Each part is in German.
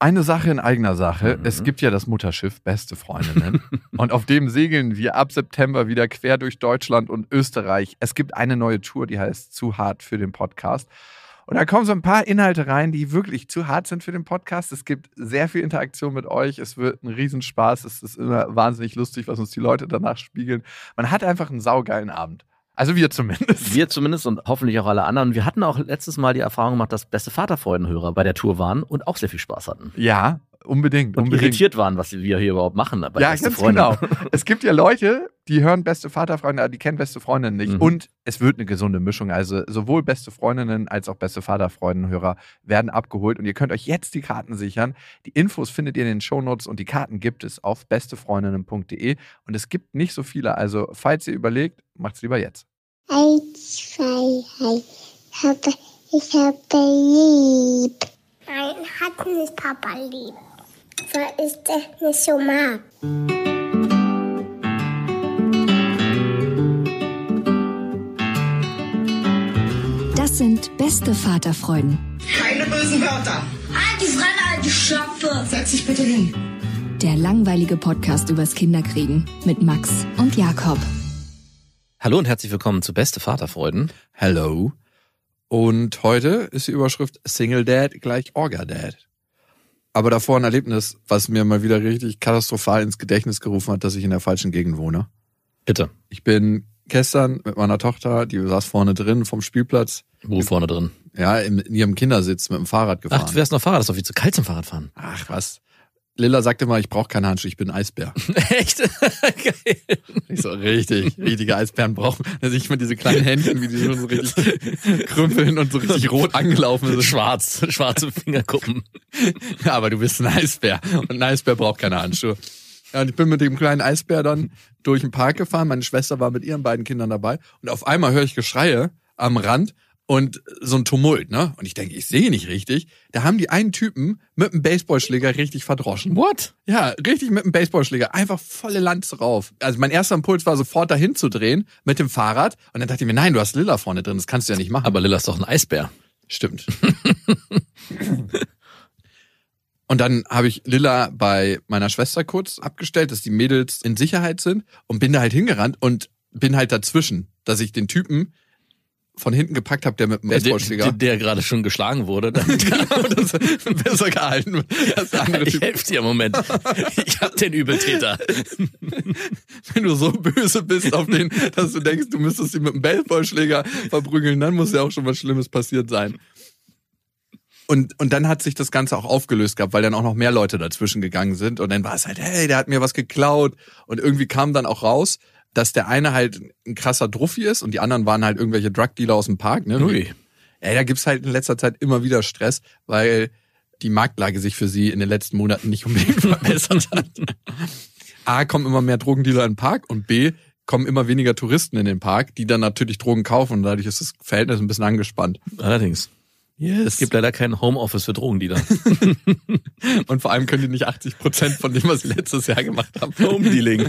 Eine Sache in eigener Sache. Es gibt ja das Mutterschiff Beste Freundinnen. Und auf dem segeln wir ab September wieder quer durch Deutschland und Österreich. Es gibt eine neue Tour, die heißt Zu hart für den Podcast. Und da kommen so ein paar Inhalte rein, die wirklich zu hart sind für den Podcast. Es gibt sehr viel Interaktion mit euch. Es wird ein Riesenspaß. Es ist immer wahnsinnig lustig, was uns die Leute danach spiegeln. Man hat einfach einen saugeilen Abend. Also wir zumindest. Wir zumindest und hoffentlich auch alle anderen. Wir hatten auch letztes Mal die Erfahrung gemacht, dass Beste Vaterfreudenhörer bei der Tour waren und auch sehr viel Spaß hatten. Ja, unbedingt. Und irritiert waren, was wir hier überhaupt machen. Bei ja, Beste ganz Freunde. genau. Es gibt ja Leute, die hören Beste Vaterfreunde, die kennen Beste Freundinnen nicht. Und es wird eine gesunde Mischung. Also sowohl Beste Freundinnen als auch Beste Vaterfreundenhörer werden abgeholt. Und ihr könnt euch jetzt die Karten sichern. Die Infos findet ihr in den Shownotes und die Karten gibt es auf bestefreundinnen.de. Und es gibt nicht so viele. Also falls ihr überlegt, macht's lieber jetzt. 1, 2, 3. Ich habe lieb. Nein, hat nicht Papa lieb. Weil ich das nicht so mag. Das sind Beste Vaterfreuden. Keine bösen Wörter. Halt die Fremde, alte Schöpfe. Setz dich bitte hin. Der langweilige Podcast übers Kinderkriegen mit Max und Jakob. Hallo und herzlich willkommen zu Beste Vaterfreuden. Hello. Und heute ist die Überschrift Single Dad gleich Orga Dad. Aber davor ein Erlebnis, was mir mal wieder richtig katastrophal ins Gedächtnis gerufen hat, dass ich in der falschen Gegend wohne. Bitte. Ich bin gestern mit meiner Tochter, die saß vorne drin vom Spielplatz. Wo vorne drin? Ja, in ihrem Kindersitz mit dem Fahrrad gefahren. Ach, du wärst noch Fahrrad, das ist doch viel zu kalt zum Fahrradfahren. Ach was. Lilla sagte mal, ich brauche keine Handschuhe, ich bin ein Eisbär. Echt? Geil. Ich so, richtige Eisbären brauchen. Also ich mit diese kleinen Händchen, wie die schon so richtig krümpeln und so richtig rot angelaufen sind. Schwarze Fingerkuppen. Ja, aber du bist ein Eisbär und ein Eisbär braucht keine Handschuhe. Ja, und ich bin mit dem kleinen Eisbär dann durch den Park gefahren. Meine Schwester war mit ihren beiden Kindern dabei. Und auf einmal höre ich Geschreie am Rand und so ein Tumult, ne? Und ich denke, ich sehe nicht richtig. Da haben die einen Typen mit einem Baseballschläger richtig verdroschen. What? Ja, richtig mit einem Baseballschläger. Einfach volle Lanze drauf. Also mein erster Impuls war sofort dahin zu drehen mit dem Fahrrad. Und dann dachte ich mir, nein, du hast Lilla vorne drin, das kannst du ja nicht machen. Aber Lilla ist doch ein Eisbär. Stimmt. Und dann habe ich Lilla bei meiner Schwester kurz abgestellt, dass die Mädels in Sicherheit sind und bin da halt hingerannt und bin halt dazwischen, dass ich den Typen von hinten gepackt habe, der mit dem Baseballschläger. Der gerade schon geschlagen wurde. Genau, das besser gehalten als der andere Ich Typ. helfe dir im Moment. Ich hab den Übeltäter. Wenn du so böse bist auf den, dass du denkst, du müsstest ihn mit dem Baseballschläger verprügeln, dann muss ja auch schon was Schlimmes passiert sein. Und dann hat sich das Ganze auch aufgelöst gehabt, weil dann auch noch mehr Leute dazwischen gegangen sind. Und dann war es halt, hey, der hat mir was geklaut. Und irgendwie kam dann auch raus, dass der eine halt ein krasser Druffi ist und die anderen waren halt irgendwelche Drugdealer aus dem Park. Ne? Ui. Ja, da gibt's halt in letzter Zeit immer wieder Stress, weil die Marktlage sich für sie in den letzten Monaten nicht unbedingt verbessert hat. A, kommen immer mehr Drogendealer in den Park und B, kommen immer weniger Touristen in den Park, die dann natürlich Drogen kaufen und dadurch ist das Verhältnis ein bisschen angespannt. Allerdings. Yes. Es gibt leider kein Homeoffice für Drogendealer. Und vor allem können die nicht 80% von dem, was sie letztes Jahr gemacht haben. Homedealing.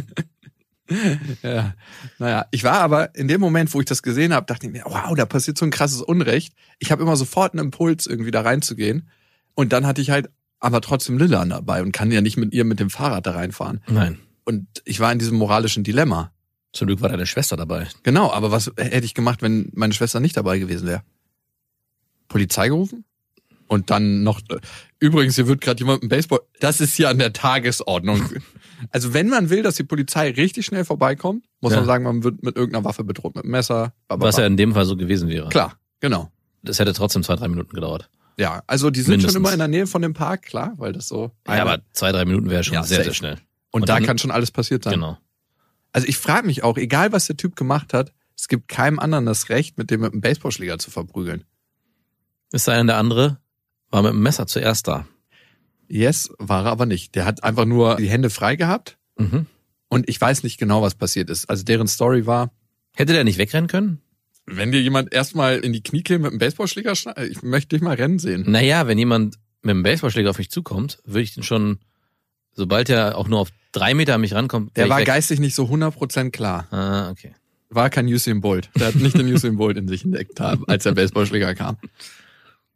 Ja, naja, ich war aber in dem Moment, wo ich das gesehen habe, dachte ich mir, wow, da passiert so ein krasses Unrecht. Ich habe immer sofort einen Impuls, irgendwie da reinzugehen. Und dann hatte ich halt aber trotzdem Lilla dabei und kann ja nicht mit ihr mit dem Fahrrad da reinfahren. Nein. Und ich war in diesem moralischen Dilemma. Zum Glück war deine Schwester dabei. Genau, aber was hätte ich gemacht, wenn meine Schwester nicht dabei gewesen wäre? Polizei gerufen? Und dann noch, übrigens, hier wird gerade jemand mit dem Baseball, das ist hier an der Tagesordnung. Also wenn man will, dass die Polizei richtig schnell vorbeikommt, muss man sagen, man wird mit irgendeiner Waffe bedroht, mit einem Messer. Was ja in dem Fall so gewesen wäre. Klar, genau. Das hätte trotzdem 2-3 Minuten gedauert. Ja, also die sind Mindestens. Schon immer in der Nähe von dem Park, klar, weil das so... Ja, aber 2-3 Minuten wäre schon sehr, safe. sehr schnell. Und da dann, kann schon alles passiert sein. Genau. Also ich frage mich auch, egal was der Typ gemacht hat, es gibt keinem anderen das Recht, mit dem mit einem Baseballschläger zu verprügeln. Es sei denn, der andere war mit dem Messer zuerst da. Yes, war er aber nicht. Der hat einfach nur die Hände frei gehabt. Mhm. Und ich weiß nicht genau, was passiert ist. Also deren Story war, Hätte der nicht wegrennen können? wenn dir jemand erstmal in die Knie käme mit einem Baseballschläger, ich möchte dich mal rennen sehen. Naja, wenn jemand mit einem Baseballschläger auf mich zukommt, würde ich den schon, sobald er auch nur auf 3 Meter an mich rankommt... Der war weg. geistig nicht so 100% klar. Ah, okay. War kein Usain Bolt. Der hat nicht den Usain Bolt in sich entdeckt, als der Baseballschläger kam.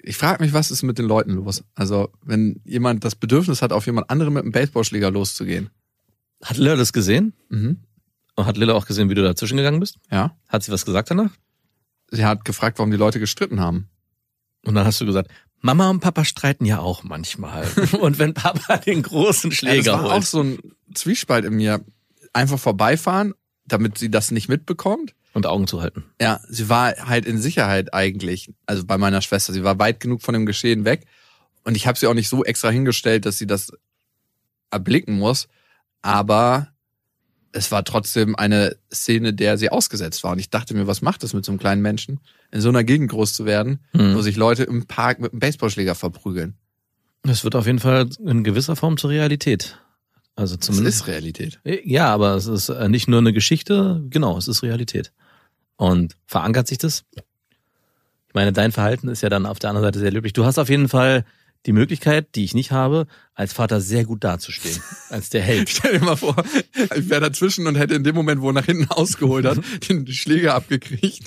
Ich frage mich, was ist mit den Leuten los? Also, wenn jemand das Bedürfnis hat, auf jemand anderen mit einem Baseballschläger loszugehen. Hat Lilla das gesehen? Mhm. Und hat Lilla auch gesehen, wie du dazwischen gegangen bist? Ja. Hat sie was gesagt danach? Sie hat gefragt, warum die Leute gestritten haben. Und dann hast du gesagt, Mama und Papa streiten ja auch manchmal. Und wenn Papa den großen Schläger das war holt. auch so ein Zwiespalt in mir. Einfach vorbeifahren, damit sie das nicht mitbekommt. Und Augen zu halten. Ja, sie war halt in Sicherheit eigentlich, also bei meiner Schwester. Sie war weit genug von dem Geschehen weg. Und ich habe sie auch nicht so extra hingestellt, dass sie das erblicken muss. Aber es war trotzdem eine Szene, der sie ausgesetzt war. Und ich dachte mir, was macht das mit so einem kleinen Menschen, in so einer Gegend groß zu werden, wo sich Leute im Park mit einem Baseballschläger verprügeln. Es wird auf jeden Fall in gewisser Form zur Realität. Also Das zumindest. ist Realität. Ja, aber es ist nicht nur eine Geschichte, genau, es ist Realität. Und verankert sich das? Ich meine, dein Verhalten ist ja dann auf der anderen Seite sehr löblich. Du hast auf jeden Fall die Möglichkeit, die ich nicht habe, als Vater sehr gut dazustehen. Als der Held. Stell dir mal vor, ich wäre dazwischen und hätte in dem Moment, wo er nach hinten ausgeholt hat, den Schläger abgekriegt.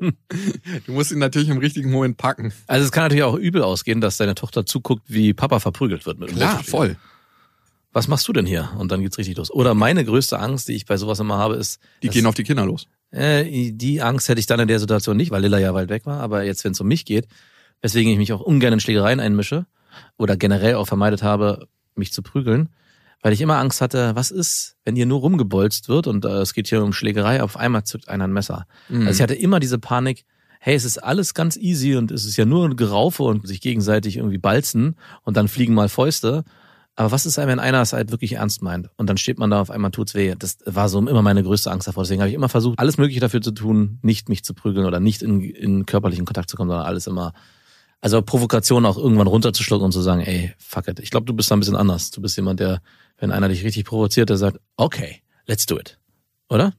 Du musst ihn natürlich im richtigen Moment packen. Also es kann natürlich auch übel ausgehen, dass deine Tochter zuguckt, wie Papa verprügelt wird mit dem Klar, Baseballschläger. voll. Was machst du denn hier? Und dann geht's richtig los. Oder meine größte Angst, die ich bei sowas immer habe, ist, Die gehen auf die Kinder los. die Angst hätte ich dann in der Situation nicht, weil Lilla ja weit weg war. Aber jetzt, wenn es um mich geht, weswegen ich mich auch ungern in Schlägereien einmische oder generell auch vermeidet habe, mich zu prügeln, weil ich immer Angst hatte, was ist, wenn hier nur rumgebolzt wird und es geht hier um Schlägerei, auf einmal zückt einer ein Messer. Also ich hatte immer diese Panik, hey, es ist alles ganz easy und es ist ja nur ein Geraufe und sich gegenseitig irgendwie balzen und dann fliegen mal Fäuste. Aber was ist, wenn einer es halt wirklich ernst meint und dann steht man da, auf einmal tut's weh. Das war so immer meine größte Angst davor. Deswegen habe ich immer versucht, alles Mögliche dafür zu tun, nicht mich zu prügeln oder nicht in körperlichen Kontakt zu kommen, sondern alles immer, also Provokation auch irgendwann runterzuschlucken und zu sagen, ey, fuck it. Ich glaube, du bist da ein bisschen anders. Du bist jemand, der, wenn einer dich richtig provoziert, der sagt, okay, let's do it. Oder?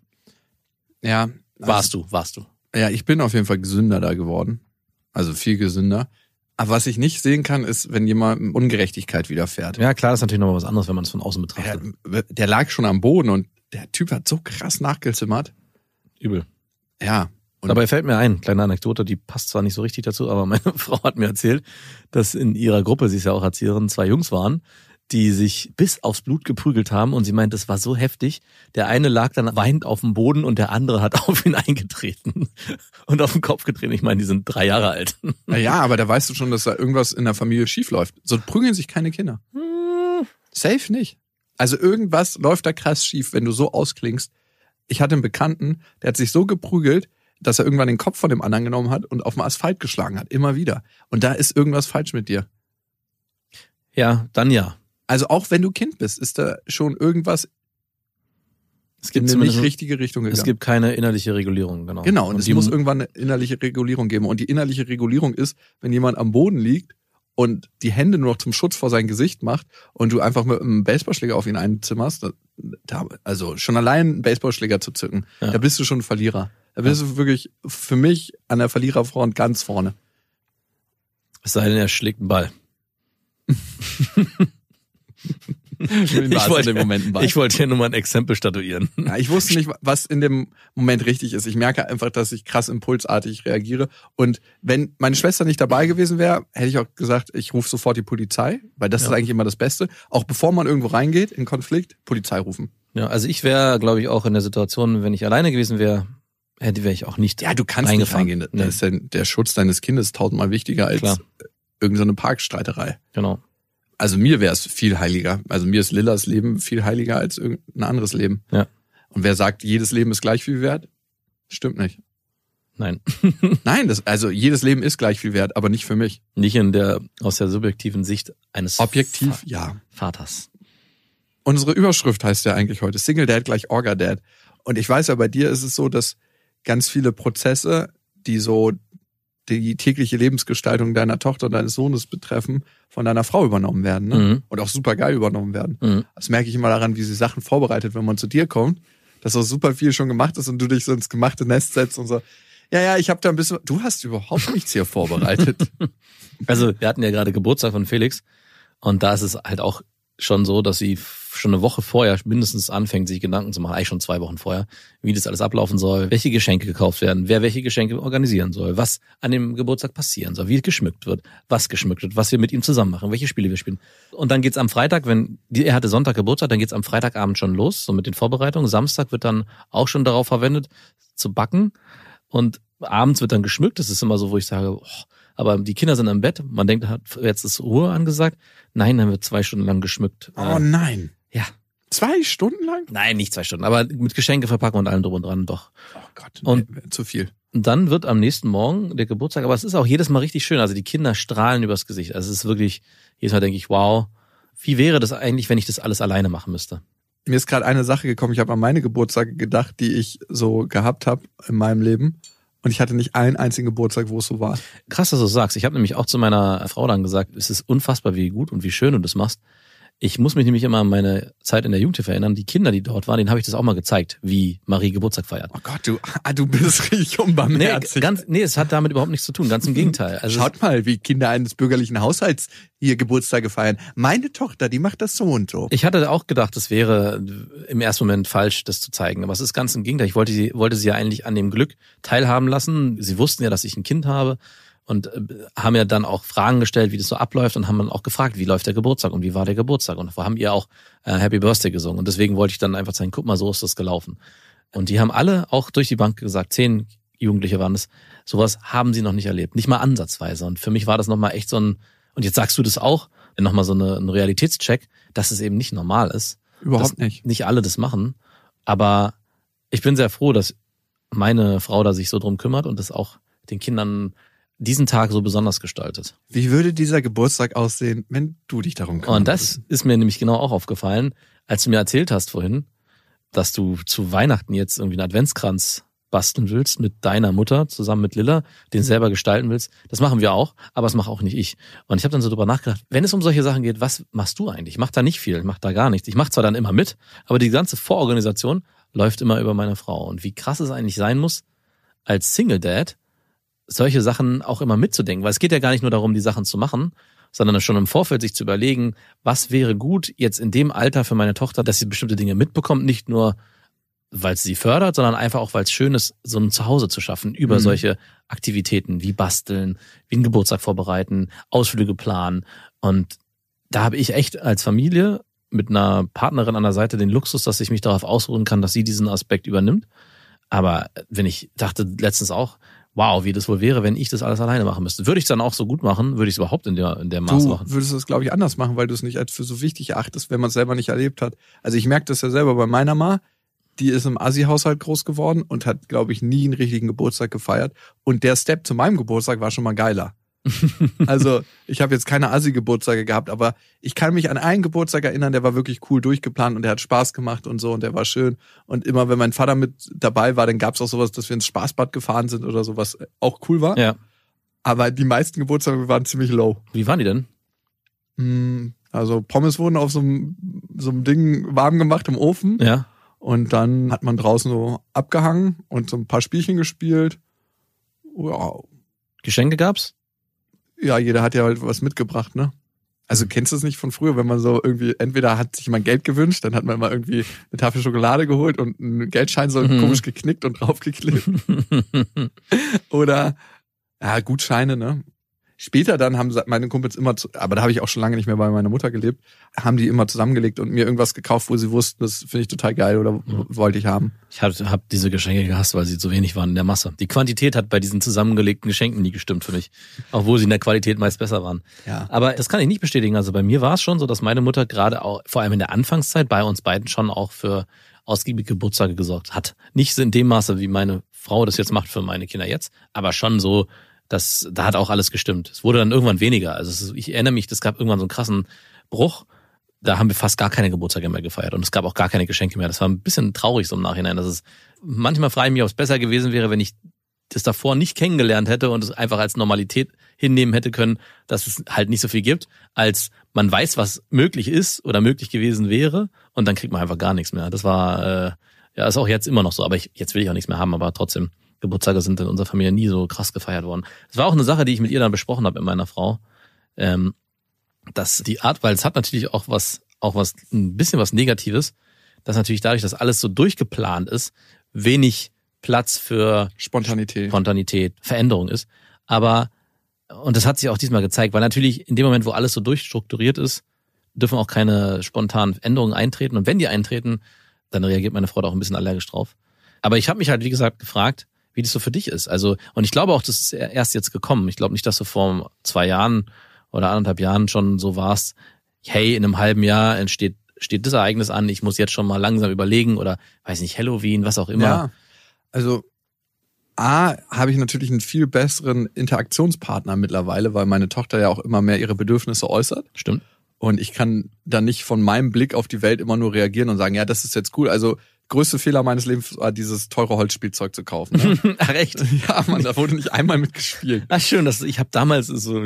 Ja. Warst du. Ja, ich bin auf jeden Fall gesünder da geworden. Also viel gesünder. Aber was ich nicht sehen kann, ist, wenn jemand Ungerechtigkeit widerfährt. Ja, klar, das ist natürlich noch was anderes, wenn man es von außen betrachtet. Der lag schon am Boden und der Typ hat so krass nachgezimmert. Übel. Ja. Und Dabei fällt mir ein, kleine Anekdote, die passt zwar nicht so richtig dazu, aber meine Frau hat mir erzählt, dass in ihrer Gruppe, sie ist ja auch Erzieherin, 2 Jungs waren, die sich bis aufs Blut geprügelt haben und sie meint, das war so heftig. Der eine lag dann weinend auf dem Boden und der andere hat auf ihn eingetreten und auf den Kopf getreten. Ich meine, die sind 3 Jahre alt. ja, aber da weißt du schon, dass da irgendwas in der Familie schief läuft. So prügeln sich keine Kinder. Safe nicht. Also irgendwas läuft da krass schief, wenn du so ausklingst. Ich hatte einen Bekannten, der hat sich so geprügelt, dass er irgendwann den Kopf von dem anderen genommen hat und auf dem Asphalt geschlagen hat. Immer wieder. Und da ist irgendwas falsch mit dir. Ja, dann ja. Also auch wenn du Kind bist, ist da schon irgendwas Es gibt in eine nicht zumindest, richtige Richtung gegangen. es gibt keine innerliche Regulierung, genau. Genau, und es die muss irgendwann eine innerliche Regulierung geben. Und die innerliche Regulierung ist, wenn jemand am Boden liegt und die Hände nur noch zum Schutz vor sein Gesicht macht und du einfach mit einem Baseballschläger auf ihn einzimmerst, also schon allein einen Baseballschläger zu zücken, Ja. da bist du schon ein Verlierer. Da bist du wirklich für mich an der Verliererfront ganz vorne. Es sei denn, er schlägt einen Ball. Ich wollte hier nur mal ein Exempel statuieren. Ja, ich wusste nicht, was in dem Moment richtig ist. Ich merke einfach, dass ich krass impulsartig reagiere. Und wenn meine Schwester nicht dabei gewesen wäre, hätte ich auch gesagt, ich rufe sofort die Polizei, weil das ist eigentlich immer das Beste. Auch bevor man irgendwo reingeht in Konflikt, Polizei rufen. Ja, also ich wäre, glaube ich, auch in der Situation, wenn ich alleine gewesen wäre, wäre ich auch nicht. Ja, du kannst nicht reingehen. Nee. Das ist der Schutz deines Kindes tausendmal wichtiger als Klar. irgendeine Parkstreiterei. Genau. Also mir wäre es viel heiliger. Also mir ist Lillas Leben viel heiliger als irgendein anderes Leben. Ja. Und wer sagt, jedes Leben ist gleich viel wert? Stimmt nicht. Nein. Nein, also jedes Leben ist gleich viel wert, aber nicht für mich. Nicht aus der subjektiven Sicht eines Objektiv, ja. Vaters. Unsere Überschrift heißt ja eigentlich heute Single Dad gleich Orga Dad. Und ich weiß ja, bei dir ist es so, dass ganz viele Prozesse, die so die tägliche Lebensgestaltung deiner Tochter und deines Sohnes betreffen, von deiner Frau übernommen werden. Ne? Mhm. Und auch super geil übernommen werden. Mhm. Das merke ich immer daran, wie sie Sachen vorbereitet, wenn man zu dir kommt, dass auch super viel schon gemacht ist und du dich so ins gemachte Nest setzt und so, ja, ich habe da ein bisschen, du hast überhaupt nichts hier vorbereitet. Also wir hatten ja gerade Geburtstag von Felix und da ist es halt auch schon so, dass sie schon eine Woche vorher mindestens anfängt, sich Gedanken zu machen, eigentlich schon 2 Wochen vorher, wie das alles ablaufen soll, welche Geschenke gekauft werden, wer welche Geschenke organisieren soll, was an dem Geburtstag passieren soll, wie geschmückt wird, was wir mit ihm zusammen machen, welche Spiele wir spielen. Und dann geht's am Freitag, er hatte Sonntag Geburtstag, dann geht's am Freitagabend schon los, so mit den Vorbereitungen. Samstag wird dann auch schon darauf verwendet, zu backen. Und abends wird dann geschmückt. Das ist immer so, wo ich sage, aber die Kinder sind im Bett. Man denkt, jetzt ist Ruhe angesagt. Nein, dann wird 2 Stunden lang geschmückt. Oh nein. Ja. 2 Stunden lang? Nein, nicht 2 Stunden, aber mit Geschenke verpacken und allem drum und dran, doch. Oh Gott, und zu viel. Dann wird am nächsten Morgen der Geburtstag, aber es ist auch jedes Mal richtig schön. Also die Kinder strahlen übers Gesicht. Also es ist wirklich, jedes Mal denke ich, wow, wie wäre das eigentlich, wenn ich das alles alleine machen müsste? Mir ist gerade eine Sache gekommen, ich habe an meine Geburtstage gedacht, die ich so gehabt habe in meinem Leben. Und ich hatte nicht einen einzigen Geburtstag, wo es so war. Krass, dass du sagst. Ich habe nämlich auch zu meiner Frau dann gesagt, es ist unfassbar, wie gut und wie schön du das machst. Ich muss mich nämlich immer an meine Zeit in der Jugendhilfe erinnern. Die Kinder, die dort waren, denen habe ich das auch mal gezeigt, wie Marie Geburtstag feiert. Oh Gott, du bist richtig unbarmherzig. Nee, es hat damit überhaupt nichts zu tun. Ganz im Gegenteil. Also schaut mal, wie Kinder eines bürgerlichen Haushalts hier Geburtstage feiern. Meine Tochter, die macht das so und so. Ich hatte auch gedacht, es wäre im ersten Moment falsch, das zu zeigen. Aber es ist ganz im Gegenteil. Ich wollte sie ja eigentlich an dem Glück teilhaben lassen. Sie wussten ja, dass ich ein Kind habe. Und haben ja dann auch Fragen gestellt, wie das so abläuft und haben dann auch gefragt, wie läuft der Geburtstag und wie war der Geburtstag. Und haben ihr auch Happy Birthday gesungen. Und deswegen wollte ich dann einfach sagen, guck mal, so ist das gelaufen. Und die haben alle auch durch die Bank gesagt, 10 Jugendliche waren es, sowas haben sie noch nicht erlebt. Nicht mal ansatzweise. Und für mich war das nochmal echt so ein, und jetzt sagst du das auch, nochmal so ein Realitätscheck, dass es eben nicht normal ist. Überhaupt nicht. Nicht alle das machen. Aber ich bin sehr froh, dass meine Frau da sich so drum kümmert und das auch den Kindern diesen Tag so besonders gestaltet. Wie würde dieser Geburtstag aussehen, wenn du dich darum kümmerst? Und das ist mir nämlich genau auch aufgefallen, als du mir erzählt hast vorhin, dass du zu Weihnachten jetzt irgendwie einen Adventskranz basteln willst mit deiner Mutter zusammen mit Lilla, den selber gestalten willst. Das machen wir auch, aber das mache auch nicht ich. Und ich habe dann so drüber nachgedacht, wenn es um solche Sachen geht, was machst du eigentlich? Ich mache da nicht viel, ich mache da gar nichts. Ich mache zwar dann immer mit, aber die ganze Vororganisation läuft immer über meine Frau. Und wie krass es eigentlich sein muss, als Single Dad solche Sachen auch immer mitzudenken. Weil es geht ja gar nicht nur darum, die Sachen zu machen, sondern schon im Vorfeld sich zu überlegen, was wäre gut jetzt in dem Alter für meine Tochter, dass sie bestimmte Dinge mitbekommt, nicht nur, weil es sie fördert, sondern einfach auch, weil es schön ist, so ein Zuhause zu schaffen über solche Aktivitäten wie Basteln, wie einen Geburtstag vorbereiten, Ausflüge planen. Und da habe ich echt als Familie mit einer Partnerin an der Seite den Luxus, dass ich mich darauf ausruhen kann, dass sie diesen Aspekt übernimmt. Aber wenn ich dachte letztens auch, wow, wie das wohl wäre, wenn ich das alles alleine machen müsste. Würde ich es dann auch so gut machen? Würde ich es überhaupt in der Maß machen? Du würdest es, glaube ich, anders machen, weil du es nicht als für so wichtig erachtest, wenn man es selber nicht erlebt hat. Also ich merke das ja selber bei meiner Ma, die ist im Assi-Haushalt groß geworden und hat, glaube ich, nie einen richtigen Geburtstag gefeiert. Und der Step zu meinem Geburtstag war schon mal geiler. Also ich habe jetzt keine Assi-Geburtstage gehabt, aber ich kann mich an einen Geburtstag erinnern, der war wirklich cool durchgeplant und der hat Spaß gemacht und so und der war schön. Und immer wenn mein Vater mit dabei war, dann gab es auch sowas, dass wir ins Spaßbad gefahren sind oder so, was auch cool war. Ja. Aber die meisten Geburtstage waren ziemlich low. Wie waren die denn? Also Pommes wurden auf so einem Ding warm gemacht im Ofen. Ja. Und dann hat man draußen so abgehangen und so ein paar Spielchen gespielt. Wow. Geschenke gab's? Ja, jeder hat ja halt was mitgebracht, ne? Also kennst du es nicht von früher, wenn man so irgendwie, entweder hat sich jemand Geld gewünscht, dann hat man mal irgendwie eine Tafel Schokolade geholt und einen Geldschein so komisch geknickt und draufgeklebt. Oder, ja, Gutscheine, ne? Später dann haben meine Kumpels immer, aber da habe ich auch schon lange nicht mehr bei meiner Mutter gelebt, haben die immer zusammengelegt und mir irgendwas gekauft, wo sie wussten, das finde ich total geil oder wollte ich haben. Ich habe diese Geschenke gehasst, weil sie so wenig waren in der Masse. Die Quantität hat bei diesen zusammengelegten Geschenken nie gestimmt für mich, obwohl sie in der Qualität meist besser waren. Ja. Aber das kann ich nicht bestätigen. Also bei mir war es schon so, dass meine Mutter gerade auch, vor allem in der Anfangszeit, bei uns beiden schon auch für ausgiebige Geburtstage gesorgt hat. Nicht in dem Maße, wie meine Frau das jetzt macht für meine Kinder jetzt, aber schon so, da hat auch alles gestimmt. Es wurde dann irgendwann weniger. Also ich erinnere mich, es gab irgendwann so einen krassen Bruch. Da haben wir fast gar keine Geburtstage mehr gefeiert und es gab auch gar keine Geschenke mehr. Das war ein bisschen traurig so im Nachhinein. Manchmal frage ich mich, ob es besser gewesen wäre, wenn ich das davor nicht kennengelernt hätte und es einfach als Normalität hinnehmen hätte können, dass es halt nicht so viel gibt, als man weiß, was möglich ist oder möglich gewesen wäre und dann kriegt man einfach gar nichts mehr. Das war, ist auch jetzt immer noch so, aber jetzt will ich auch nichts mehr haben, aber trotzdem. Geburtstage sind in unserer Familie nie so krass gefeiert worden. Das war auch eine Sache, die ich mit ihr dann besprochen habe, mit meiner Frau, dass die Art, weil es hat natürlich auch was auch ein bisschen was Negatives, dass natürlich dadurch, dass alles so durchgeplant ist, wenig Platz für Spontanität, Veränderung ist. Aber, und das hat sich auch diesmal gezeigt, weil natürlich in dem Moment, wo alles so durchstrukturiert ist, dürfen auch keine spontanen Änderungen eintreten. Und wenn die eintreten, dann reagiert meine Frau da auch ein bisschen allergisch drauf. Aber ich habe mich halt, wie gesagt, gefragt, wie das so für dich ist. Also, und ich glaube auch, das ist erst jetzt gekommen. Ich glaube nicht, dass du vor 2 Jahren oder 1,5 Jahren schon so warst, hey, in einem halben Jahr steht das Ereignis an, ich muss jetzt schon mal langsam überlegen oder, weiß nicht, Halloween, was auch immer. Ja, also habe ich natürlich einen viel besseren Interaktionspartner mittlerweile, weil meine Tochter ja auch immer mehr ihre Bedürfnisse äußert. Stimmt. Und ich kann dann nicht von meinem Blick auf die Welt immer nur reagieren und sagen, ja, das ist jetzt cool. Also größte Fehler meines Lebens war, dieses teure Holzspielzeug zu kaufen. Ne? Ach echt? Ja, Mann, da wurde nicht einmal mitgespielt. Ach schön, ich habe damals so,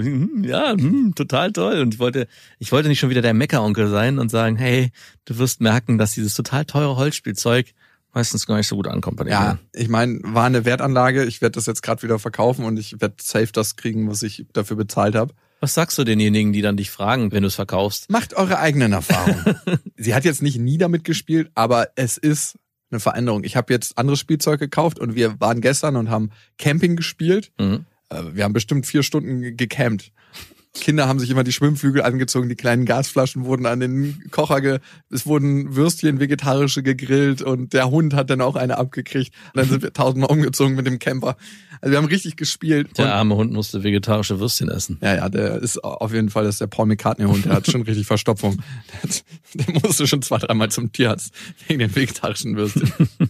total toll. Und ich wollte nicht schon wieder der Meckeronkel sein und sagen, hey, du wirst merken, dass dieses total teure Holzspielzeug meistens gar nicht so gut ankommt bei den Ja, Kindern. ich meine, war eine Wertanlage. Ich werde das jetzt gerade wieder verkaufen und ich werde safe das kriegen, was ich dafür bezahlt habe. Was sagst du denjenigen, die dann dich fragen, wenn du es verkaufst? Macht eure eigenen Erfahrungen. Sie hat jetzt nicht nie damit gespielt, aber es ist eine Veränderung. Ich habe jetzt anderes Spielzeug gekauft und wir waren gestern und haben Camping gespielt. Mhm. Wir haben bestimmt 4 Stunden gecampt. Kinder haben sich immer die Schwimmflügel angezogen, die kleinen Gasflaschen wurden an den Kocher, es wurden Würstchen, vegetarische gegrillt und der Hund hat dann auch eine abgekriegt. Und dann sind wir 1000-mal umgezogen mit dem Camper. Also wir haben richtig gespielt. Der arme Hund musste vegetarische Würstchen essen. Ja, der ist auf jeden Fall, das ist der Paul McCartney-Hund, der hat schon richtig Verstopfung. Der musste schon 2-3 Mal zum Tierarzt wegen den vegetarischen Würstchen.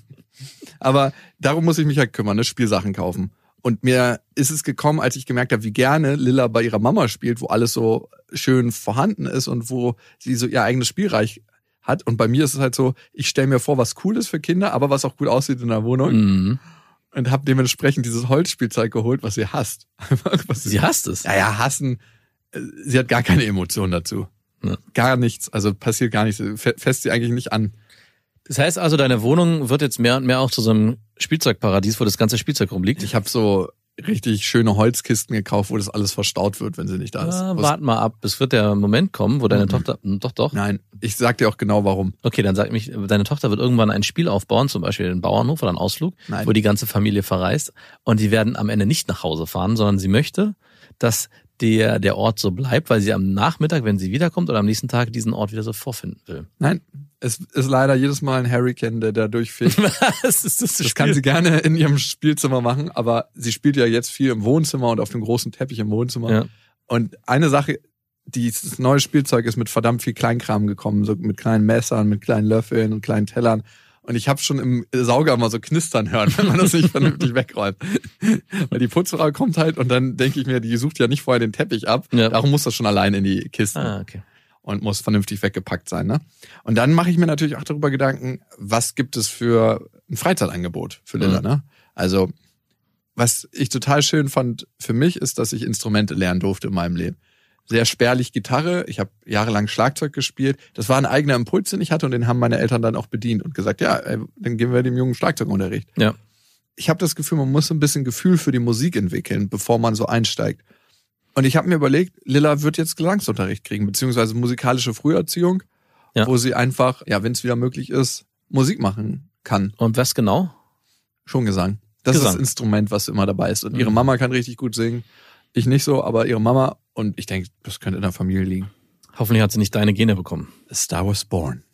Aber darum muss ich mich halt kümmern, ne? Spielsachen kaufen. Und mir ist es gekommen, als ich gemerkt habe, wie gerne Lilla bei ihrer Mama spielt, wo alles so schön vorhanden ist und wo sie so ihr eigenes Spielreich hat. Und bei mir ist es halt so, ich stelle mir vor, was cool ist für Kinder, aber was auch gut aussieht in der Wohnung. Mhm. Und habe dementsprechend dieses Holzspielzeug geholt, was sie hasst. Sie hasst es? Ja, hassen. Sie hat gar keine Emotion dazu. Ja. Gar nichts. Also passiert gar nichts. Fässt sie eigentlich nicht an. Das heißt also, deine Wohnung wird jetzt mehr und mehr auch zu so einem Spielzeugparadies, wo das ganze Spielzeug rumliegt? Ich habe so richtig schöne Holzkisten gekauft, wo das alles verstaut wird, wenn sie nicht da ist. Warte mal ab, es wird der Moment kommen, wo deine Tochter... Doch. Nein, ich sag dir auch genau warum. Okay, dann sag mich, deine Tochter wird irgendwann ein Spiel aufbauen, zum Beispiel den Bauernhof oder einen Ausflug, Nein. wo die ganze Familie verreist und die werden am Ende nicht nach Hause fahren, sondern sie möchte, dass der Ort so bleibt, weil sie am Nachmittag, wenn sie wiederkommt oder am nächsten Tag diesen Ort wieder so vorfinden will. Nein, es ist leider jedes Mal ein Hurricane, der da durchfegt. Was ist das? Das kann sie gerne in ihrem Spielzimmer machen, aber sie spielt ja jetzt viel im Wohnzimmer und auf dem großen Teppich im Wohnzimmer. Ja. Und eine Sache, dieses neue Spielzeug ist mit verdammt viel Kleinkram gekommen, so mit kleinen Messern, mit kleinen Löffeln und kleinen Tellern. Und ich habe schon im Sauger mal so knistern hören, wenn man das nicht vernünftig wegräumt. Weil die Putzfrau kommt halt und dann denke ich mir, die sucht ja nicht vorher den Teppich ab. Ja. Darum muss das schon allein in die Kisten. Okay. Und muss vernünftig weggepackt sein. Ne? Und dann mache ich mir natürlich auch darüber Gedanken, was gibt es für ein Freizeitangebot für Lilla. Ne? Also was ich total schön fand für mich ist, dass ich Instrumente lernen durfte in meinem Leben. Sehr spärlich Gitarre. Ich habe jahrelang Schlagzeug gespielt. Das war ein eigener Impuls, den ich hatte und den haben meine Eltern dann auch bedient und gesagt, ja, dann geben wir dem Jungen Schlagzeugunterricht. Ja. Ich habe das Gefühl, man muss ein bisschen Gefühl für die Musik entwickeln, bevor man so einsteigt. Und ich habe mir überlegt, Lilla wird jetzt Gesangsunterricht kriegen, beziehungsweise musikalische Früherziehung, wo sie einfach, ja, wenn es wieder möglich ist, Musik machen kann. Und was genau? Schon Gesang. Das ist das Instrument, was immer dabei ist. Und ihre Mama kann richtig gut singen. Ich nicht so, aber ihre Mama. Und ich denke, das könnte in der Familie liegen. Hoffentlich hat sie nicht deine Gene bekommen. A Star was born.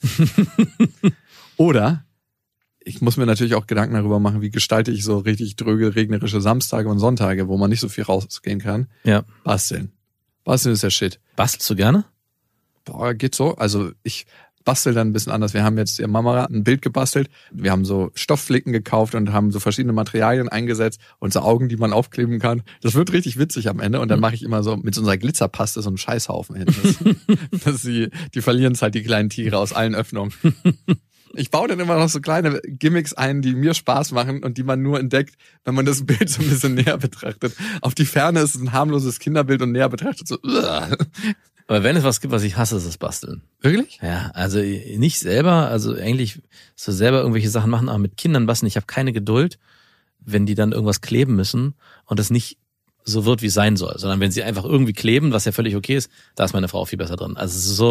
Oder ich muss mir natürlich auch Gedanken darüber machen, wie gestalte ich so richtig dröge, regnerische Samstage und Sonntage, wo man nicht so viel rausgehen kann. Ja. Basteln. Basteln ist der Shit. Bastelst du gerne? Boah, geht so. Also ich bastel dann ein bisschen anders. Wir haben jetzt ihrer Mama ein Bild gebastelt. Wir haben so Stoffflicken gekauft und haben so verschiedene Materialien eingesetzt und so Augen, die man aufkleben kann. Das wird richtig witzig am Ende. Und dann mache ich immer so mit so einer Glitzerpaste so einen Scheißhaufen hin. Die verlieren es halt, die kleinen Tiere aus allen Öffnungen. Ich baue dann immer noch so kleine Gimmicks ein, die mir Spaß machen und die man nur entdeckt, wenn man das Bild so ein bisschen näher betrachtet. Auf die Ferne ist es ein harmloses Kinderbild und näher betrachtet so. Aber wenn es was gibt, was ich hasse, ist das Basteln. Wirklich? Ja, also nicht selber, also eigentlich so selber irgendwelche Sachen machen, aber mit Kindern basteln. Ich habe keine Geduld, wenn die dann irgendwas kleben müssen und das nicht so wird, wie es sein soll, sondern wenn sie einfach irgendwie kleben, was ja völlig okay ist, da ist meine Frau viel besser drin. Also es ist so,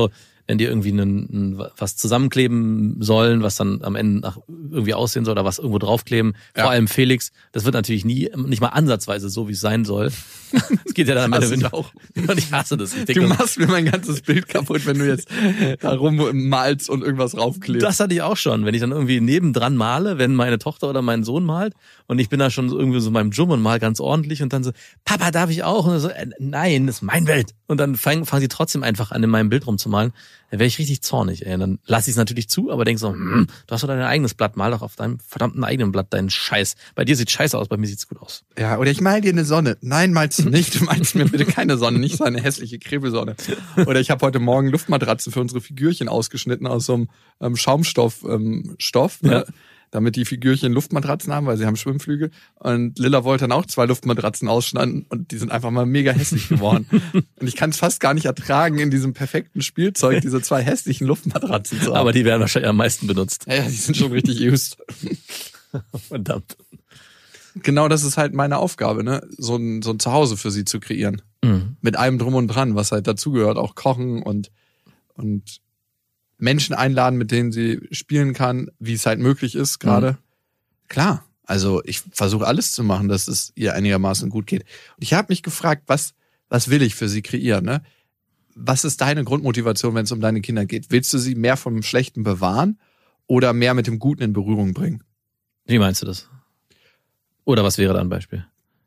wenn die irgendwie was zusammenkleben sollen, was dann am Ende nach irgendwie aussehen soll oder was irgendwo draufkleben. Ja. Vor allem Felix, das wird natürlich nicht mal ansatzweise so, wie es sein soll. Es geht ja dann am Ende auch. Und ich hasse das. Du machst mir mein ganzes Bild kaputt, wenn du jetzt da rummalst und irgendwas raufklebst. Das hatte ich auch schon, wenn ich dann irgendwie nebendran male, wenn meine Tochter oder mein Sohn malt und ich bin da schon irgendwie so in meinem Gym und mal ganz ordentlich und dann so, Papa, darf ich auch? Und so, nein, das ist mein Bild. Und dann fangen sie trotzdem einfach an, in meinem Bild rumzumalen. Dann wäre ich richtig zornig. Ey. Und dann lasse ich es natürlich zu, aber denk so, du hast doch dein eigenes Blatt, mal doch auf deinem verdammten eigenen Blatt deinen Scheiß. Bei dir sieht scheiße aus, bei mir sieht's gut aus. Ja, oder ich mal dir eine Sonne. Nein, malst du nicht. Du malst mir bitte keine Sonne, nicht so eine hässliche Krebelsonne. Oder ich habe heute Morgen Luftmatratzen für unsere Figürchen ausgeschnitten aus so einem Schaumstoff, Stoff, ne? Damit die Figürchen Luftmatratzen haben, weil sie haben Schwimmflügel. Und Lilla wollte dann auch 2 Luftmatratzen ausschneiden und die sind einfach mal mega hässlich geworden. Und ich kann es fast gar nicht ertragen, in diesem perfekten Spielzeug diese 2 hässlichen Luftmatratzen zu haben. Aber die werden wahrscheinlich am meisten benutzt. Ja, die sind schon richtig used. Verdammt. Genau, das ist halt meine Aufgabe, ne? So ein Zuhause für sie zu kreieren. Mhm. Mit allem drum und dran, was halt dazugehört. Auch kochen und Menschen einladen, mit denen sie spielen kann, wie es halt möglich ist gerade. Mhm. Klar, also ich versuche alles zu machen, dass es ihr einigermaßen gut geht. Und ich habe mich gefragt, was will ich für sie kreieren? Ne? Was ist deine Grundmotivation, wenn es um deine Kinder geht? Willst du sie mehr vom Schlechten bewahren oder mehr mit dem Guten in Berührung bringen? Wie meinst du das? Oder was wäre da ein Beispiel?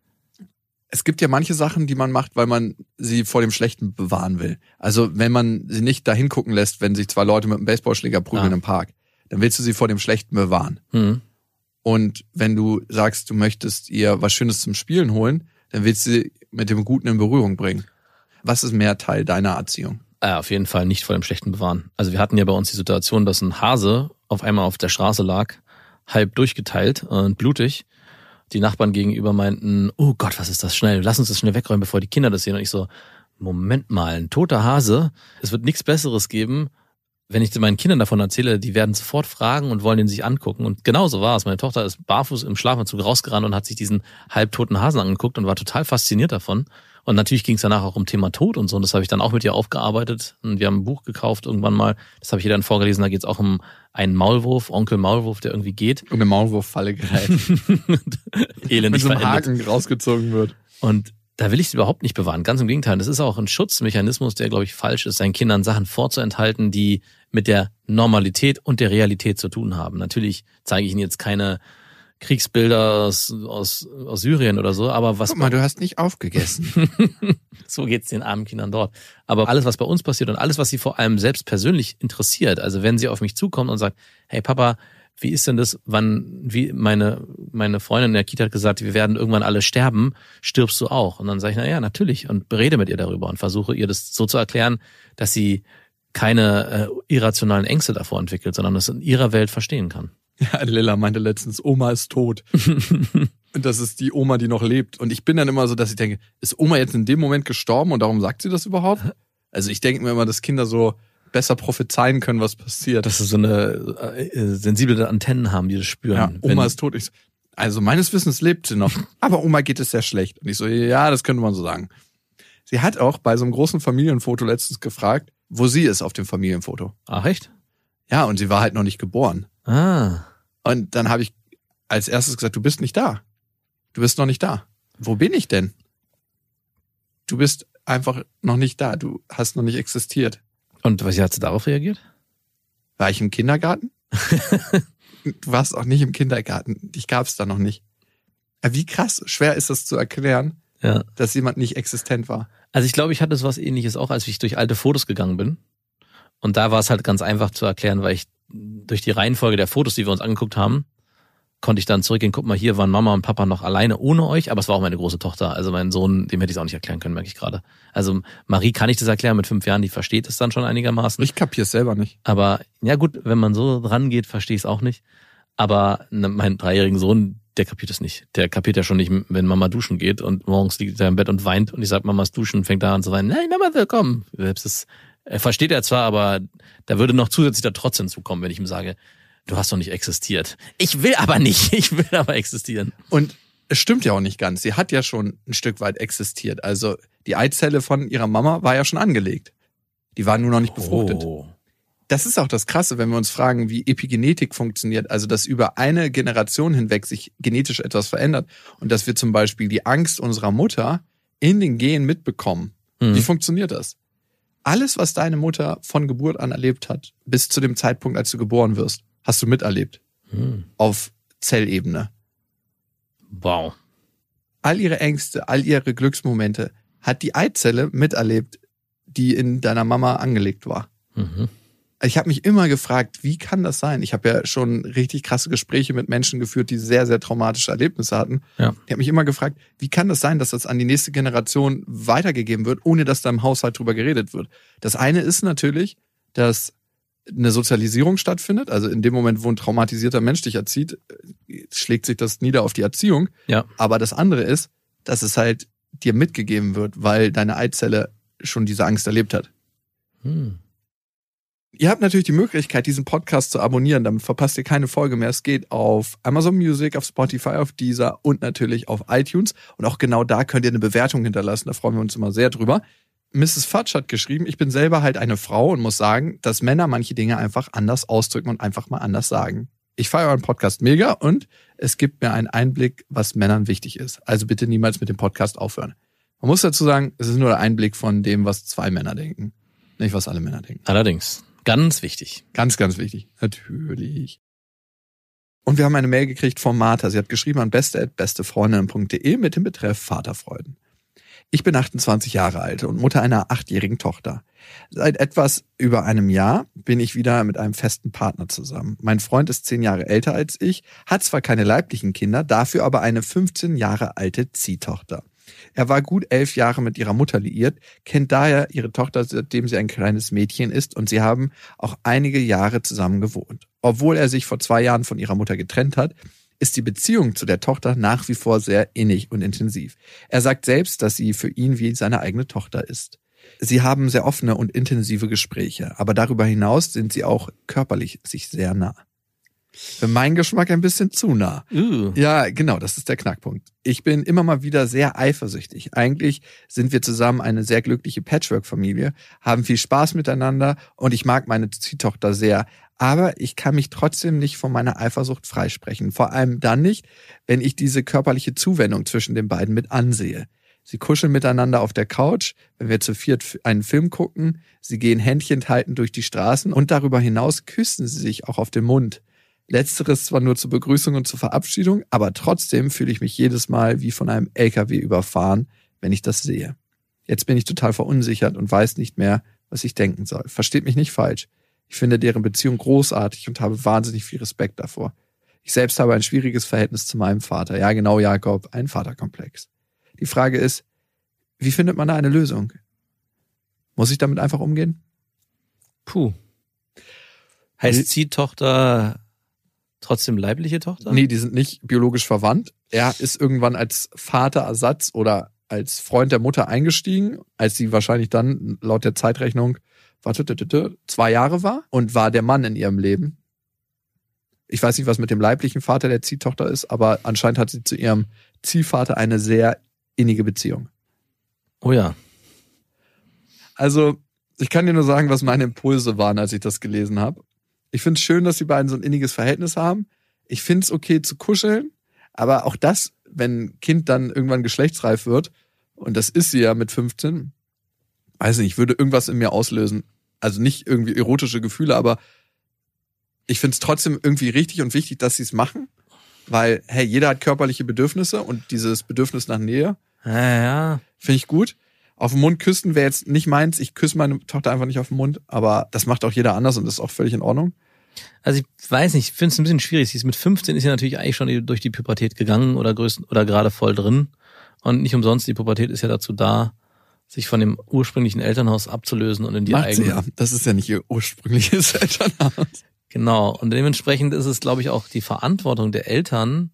Es gibt ja manche Sachen, die man macht, weil man sie vor dem Schlechten bewahren will. Also wenn man sie nicht dahin gucken lässt, wenn sich 2 Leute mit einem Baseballschläger prügeln im Park, dann willst du sie vor dem Schlechten bewahren. Mhm. Und wenn du sagst, du möchtest ihr was Schönes zum Spielen holen, dann willst du sie mit dem Guten in Berührung bringen. Was ist mehr Teil deiner Erziehung? Auf jeden Fall nicht vor dem Schlechten bewahren. Also wir hatten ja bei uns die Situation, dass ein Hase auf einmal auf der Straße lag, halb durchgeteilt und blutig. Die Nachbarn gegenüber meinten, oh Gott, was ist das? Schnell, lass uns das schnell wegräumen, bevor die Kinder das sehen. Und ich so, Moment mal, ein toter Hase, es wird nichts Besseres geben, wenn ich meinen Kindern davon erzähle, die werden sofort fragen und wollen den sich angucken. Und genau so war es. Meine Tochter ist barfuß im Schlafanzug rausgerannt und hat sich diesen halbtoten Hasen angeguckt und war total fasziniert davon. Und natürlich ging es danach auch um Thema Tod und so. Und das habe ich dann auch mit ihr aufgearbeitet. Und wir haben ein Buch gekauft irgendwann mal. Das habe ich ihr dann vorgelesen. Da geht es auch um einen Maulwurf, Onkel Maulwurf, der irgendwie geht. Und eine Maulwurffalle gerät. Elendig mit so einem Haken rausgezogen wird. Und da will ich es überhaupt nicht bewahren. Ganz im Gegenteil. Das ist auch ein Schutzmechanismus, der, glaube ich, falsch ist, seinen Kindern Sachen vorzuenthalten, die mit der Normalität und der Realität zu tun haben. Natürlich zeige ich ihnen jetzt keine Kriegsbilder aus Syrien oder so, aber was... Guck mal, du hast nicht aufgegessen. So geht's den armen Kindern dort. Aber alles, was bei uns passiert und alles, was sie vor allem selbst persönlich interessiert, also wenn sie auf mich zukommt und sagt, hey Papa, wie ist denn das, wie meine Freundin in der Kita hat gesagt, wir werden irgendwann alle sterben, stirbst du auch? Und dann sage ich, na ja, natürlich, und berede mit ihr darüber und versuche ihr das so zu erklären, dass sie keine irrationalen Ängste davor entwickelt, sondern das in ihrer Welt verstehen kann. Ja, Lilla meinte letztens, Oma ist tot. Und das ist die Oma, die noch lebt. Und ich bin dann immer so, dass ich denke, ist Oma jetzt in dem Moment gestorben und darum sagt sie das überhaupt? Also ich denke mir immer, dass Kinder so besser prophezeien können, was passiert. Dass sie so eine sensible Antennen haben, die das spüren. Ja, Oma ist tot. Also meines Wissens lebt sie noch. Aber Oma geht es sehr schlecht. Und ich so, ja, das könnte man so sagen. Sie hat auch bei so einem großen Familienfoto letztens gefragt, wo sie ist auf dem Familienfoto. Ach, echt? Ja, und sie war halt noch nicht geboren. Ah. Und dann habe ich als erstes gesagt, du bist nicht da. Du bist noch nicht da. Wo bin ich denn? Du bist einfach noch nicht da. Du hast noch nicht existiert. Und wie hat sie darauf reagiert? War ich im Kindergarten? Du warst auch nicht im Kindergarten. Dich gab's da noch nicht. Wie krass schwer ist das zu erklären, ja, dass jemand nicht existent war. Also ich glaube, ich hatte sowas Ähnliches auch, als ich durch alte Fotos gegangen bin. Und da war es halt ganz einfach zu erklären, weil ich durch die Reihenfolge der Fotos, die wir uns angeguckt haben, konnte ich dann zurückgehen, guck mal, hier waren Mama und Papa noch alleine ohne euch, aber es war auch meine große Tochter, also mein Sohn, dem hätte ich es auch nicht erklären können, merke ich gerade. Also Marie kann ich das erklären, mit 5 Jahren, die versteht es dann schon einigermaßen. Ich kapiere es selber nicht. Aber ja gut, wenn man so dran geht, verstehe ich es auch nicht. Aber mein 3-jährigen Sohn, der kapiert es nicht. Der kapiert ja schon nicht, wenn Mama duschen geht und morgens liegt er im Bett und weint und ich sage, Mamas duschen, fängt da an zu weinen, nein, Mama will kommen. Das versteht er zwar, aber da würde noch zusätzlich der Trotz hinzukommen, wenn ich ihm sage, du hast doch nicht existiert. Ich will aber nicht, ich will aber existieren. Und es stimmt ja auch nicht ganz. Sie hat ja schon ein Stück weit existiert. Also die Eizelle von ihrer Mama war ja schon angelegt. Die waren nur noch nicht befruchtet. Oh. Das ist auch das Krasse, wenn wir uns fragen, wie Epigenetik funktioniert, also dass über eine Generation hinweg sich genetisch etwas verändert und dass wir zum Beispiel die Angst unserer Mutter in den Genen mitbekommen. Wie funktioniert das? Alles, was deine Mutter von Geburt an erlebt hat, bis zu dem Zeitpunkt, als du geboren wirst, hast du miterlebt. Auf Zellebene. Wow. All ihre Ängste, all ihre Glücksmomente hat die Eizelle miterlebt, die in deiner Mama angelegt war. Ich habe mich immer gefragt, wie kann das sein? Ich habe ja schon richtig krasse Gespräche mit Menschen geführt, die sehr, sehr traumatische Erlebnisse hatten. Ja. Ich habe mich immer gefragt, wie kann das sein, dass das an die nächste Generation weitergegeben wird, ohne dass da im Haushalt drüber geredet wird? Das eine ist natürlich, dass eine Sozialisierung stattfindet. Also in dem Moment, wo ein traumatisierter Mensch dich erzieht, schlägt sich das nieder auf die Erziehung. Ja. Aber das andere ist, dass es halt dir mitgegeben wird, weil deine Eizelle schon diese Angst erlebt hat. Ihr habt natürlich die Möglichkeit, diesen Podcast zu abonnieren, damit verpasst ihr keine Folge mehr. Es geht auf Amazon Music, auf Spotify, auf Deezer und natürlich auf iTunes. Und auch genau da könnt ihr eine Bewertung hinterlassen, da freuen wir uns immer sehr drüber. Mrs. Fudge hat geschrieben, ich bin selber halt eine Frau und muss sagen, dass Männer manche Dinge einfach anders ausdrücken und einfach mal anders sagen. Ich feiere euren Podcast mega und es gibt mir einen Einblick, was Männern wichtig ist. Also bitte niemals mit dem Podcast aufhören. Man muss dazu sagen, es ist nur der Einblick von dem, was 2 Männer denken. Nicht, was alle Männer denken. Allerdings. Ganz wichtig. Ganz, ganz wichtig. Natürlich. Und wir haben eine Mail gekriegt von Martha. Sie hat geschrieben an beste@bestefreundinnen.de mit dem Betreff Vaterfreuden. Ich bin 28 Jahre alt und Mutter einer 8-jährigen Tochter. Seit etwas über einem Jahr bin ich wieder mit einem festen Partner zusammen. Mein Freund ist 10 Jahre älter als ich, hat zwar keine leiblichen Kinder, dafür aber eine 15 Jahre alte Ziehtochter. Er war gut 11 Jahre mit ihrer Mutter liiert, kennt daher ihre Tochter, seitdem sie ein kleines Mädchen ist, und sie haben auch einige Jahre zusammen gewohnt. Obwohl er sich vor 2 Jahren von ihrer Mutter getrennt hat, ist die Beziehung zu der Tochter nach wie vor sehr innig und intensiv. Er sagt selbst, dass sie für ihn wie seine eigene Tochter ist. Sie haben sehr offene und intensive Gespräche, aber darüber hinaus sind sie auch körperlich sich sehr nah. Für meinen Geschmack ein bisschen zu nah. Ja, genau, das ist der Knackpunkt. Ich bin immer mal wieder sehr eifersüchtig. Eigentlich sind wir zusammen eine sehr glückliche Patchwork-Familie, haben viel Spaß miteinander und ich mag meine Ziehtochter sehr. Aber ich kann mich trotzdem nicht von meiner Eifersucht freisprechen. Vor allem dann nicht, wenn ich diese körperliche Zuwendung zwischen den beiden mit ansehe. Sie kuscheln miteinander auf der Couch, wenn wir zu viert einen Film gucken. Sie gehen Händchen haltend durch die Straßen und darüber hinaus küssen sie sich auch auf den Mund. Letzteres zwar nur zur Begrüßung und zur Verabschiedung, aber trotzdem fühle ich mich jedes Mal wie von einem LKW überfahren, wenn ich das sehe. Jetzt bin ich total verunsichert und weiß nicht mehr, was ich denken soll. Versteht mich nicht falsch. Ich finde deren Beziehung großartig und habe wahnsinnig viel Respekt davor. Ich selbst habe ein schwieriges Verhältnis zu meinem Vater. Ja, genau, Jakob, ein Vaterkomplex. Die Frage ist, wie findet man da eine Lösung? Muss ich damit einfach umgehen? Puh. Heißt Ziehtochter trotzdem leibliche Tochter? Nee, die sind nicht biologisch verwandt. Er ist irgendwann als Vaterersatz oder als Freund der Mutter eingestiegen, als sie wahrscheinlich dann laut der Zeitrechnung 2 Jahre war und war der Mann in ihrem Leben. Ich weiß nicht, was mit dem leiblichen Vater der Ziehtochter ist, aber anscheinend hat sie zu ihrem Ziehvater eine sehr innige Beziehung. Oh ja. Also, ich kann dir nur sagen, was meine Impulse waren, als ich das gelesen habe. Ich finde es schön, dass die beiden so ein inniges Verhältnis haben. Ich finde es okay zu kuscheln, aber auch das, wenn ein Kind dann irgendwann geschlechtsreif wird, und das ist sie ja mit 15, weiß nicht, würde irgendwas in mir auslösen. Also nicht irgendwie erotische Gefühle, aber ich finde es trotzdem irgendwie richtig und wichtig, dass sie es machen, weil, hey, jeder hat körperliche Bedürfnisse und dieses Bedürfnis nach Nähe Ja. finde ich gut. Auf den Mund küssen wäre jetzt nicht meins. Ich küsse meine Tochter einfach nicht auf den Mund, aber das macht auch jeder anders und das ist auch völlig in Ordnung. Also ich weiß nicht, ich finde es ein bisschen schwierig. Sie ist mit 15 ist ja natürlich eigentlich schon durch die Pubertät gegangen oder gerade voll drin. Und nicht umsonst, die Pubertät ist ja dazu da, sich von dem ursprünglichen Elternhaus abzulösen und in die Macht sie eigene. ja. Das ist ja nicht ihr ursprüngliches Elternhaus. Genau. Und dementsprechend ist es, glaube ich, auch die Verantwortung der Eltern,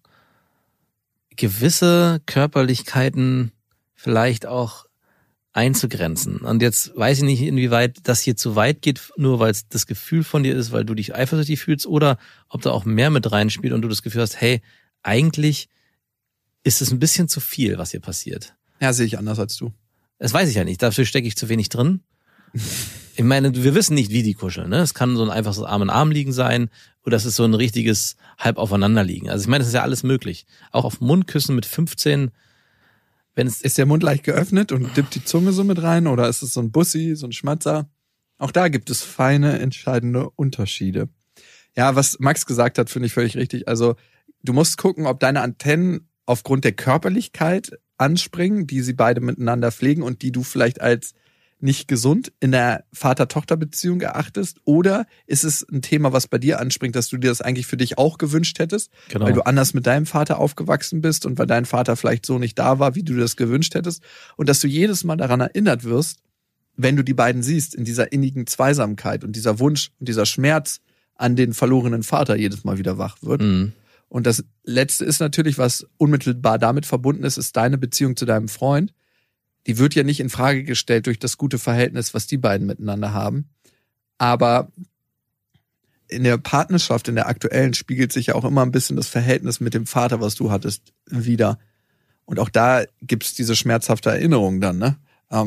gewisse Körperlichkeiten vielleicht auch einzugrenzen. Und jetzt weiß ich nicht, inwieweit das hier zu weit geht, nur weil es das Gefühl von dir ist, weil du dich eifersüchtig fühlst, oder ob da auch mehr mit reinspielt und du das Gefühl hast, hey, eigentlich ist es ein bisschen zu viel, was hier passiert. Ja, sehe ich anders als du. Das weiß ich ja nicht. Dafür stecke ich zu wenig drin. Ich meine, wir wissen nicht, wie die kuscheln. Ne? Es kann so ein einfaches Arm in Arm liegen sein oder es ist so ein richtiges halb aufeinander liegen. Also ich meine, das ist ja alles möglich. Auch auf den Mund küssen mit 15. Ist der Mund leicht geöffnet und dippt die Zunge so mit rein oder ist es so ein Bussi, so ein Schmatzer? Auch da gibt es feine, entscheidende Unterschiede. Ja, was Max gesagt hat, finde ich völlig richtig. Also du musst gucken, ob deine Antennen aufgrund der Körperlichkeit anspringen, die sie beide miteinander pflegen und die du vielleicht als nicht gesund in der Vater-Tochter-Beziehung erachtest, oder ist es ein Thema, was bei dir anspringt, dass du dir das eigentlich für dich auch gewünscht hättest, genau, weil du anders mit deinem Vater aufgewachsen bist und weil dein Vater vielleicht so nicht da war, wie du das gewünscht hättest, und dass du jedes Mal daran erinnert wirst, wenn du die beiden siehst, in dieser innigen Zweisamkeit und dieser Wunsch und dieser Schmerz an den verlorenen Vater jedes Mal wieder wach wird. Mhm. Und das Letzte ist natürlich, was unmittelbar damit verbunden ist deine Beziehung zu deinem Freund. Die wird ja nicht in Frage gestellt durch das gute Verhältnis, was die beiden miteinander haben. Aber in der Partnerschaft, in der aktuellen, spiegelt sich ja auch immer ein bisschen das Verhältnis mit dem Vater, was du hattest, wieder. Und auch da gibt's diese schmerzhafte Erinnerung dann, ne?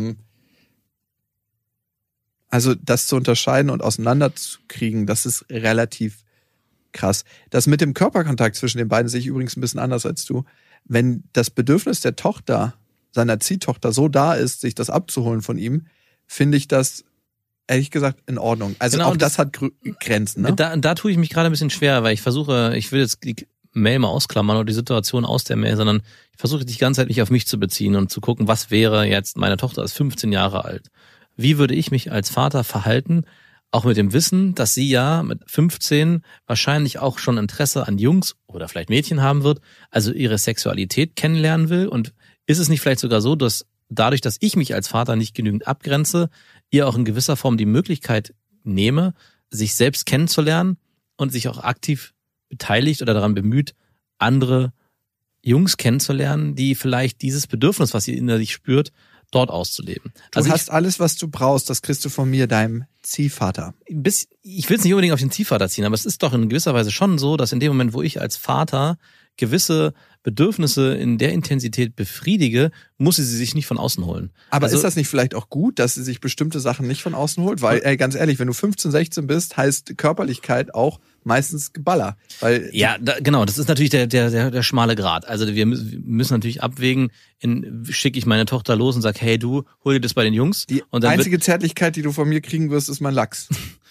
Also das zu unterscheiden und auseinanderzukriegen, das ist relativ krass. Das mit dem Körperkontakt zwischen den beiden sehe ich übrigens ein bisschen anders als du. Wenn das Bedürfnis der Tochter, seiner Ziehtochter, so da ist, sich das abzuholen von ihm, finde ich das ehrlich gesagt in Ordnung. Also genau, auch das hat Grenzen. Ne? Da tue ich mich gerade ein bisschen schwer, weil ich will jetzt die Mail mal ausklammern oder die Situation aus der Mail, sondern ich versuche die ganze Zeit mich auf mich zu beziehen und zu gucken, was wäre jetzt, meine Tochter ist 15 Jahre alt. Wie würde ich mich als Vater verhalten, auch mit dem Wissen, dass sie ja mit 15 wahrscheinlich auch schon Interesse an Jungs oder vielleicht Mädchen haben wird, also ihre Sexualität kennenlernen will, und ist es nicht vielleicht sogar so, dass dadurch, dass ich mich als Vater nicht genügend abgrenze, ihr auch in gewisser Form die Möglichkeit nehme, sich selbst kennenzulernen und sich auch aktiv beteiligt oder daran bemüht, andere Jungs kennenzulernen, die vielleicht dieses Bedürfnis, was sie innerlich spürt, dort auszuleben. Du hast alles, was du brauchst, das kriegst du von mir, deinem Ziehvater. Ich will es nicht unbedingt auf den Ziehvater ziehen, aber es ist doch in gewisser Weise schon so, dass in dem Moment, wo ich als Vater gewisse Bedürfnisse in der Intensität befriedige, muss sie sich nicht von außen holen. Aber ist das nicht vielleicht auch gut, dass sie sich bestimmte Sachen nicht von außen holt? Weil, ganz ehrlich, wenn du 15, 16 bist, heißt Körperlichkeit auch meistens Geballer. Weil genau, das ist natürlich der schmale Grat. Also wir müssen natürlich abwägen, schicke ich meine Tochter los und sage, hey du, hol dir das bei den Jungs. Die einzige Zärtlichkeit, die du von mir kriegen wirst, ist mein Lachs.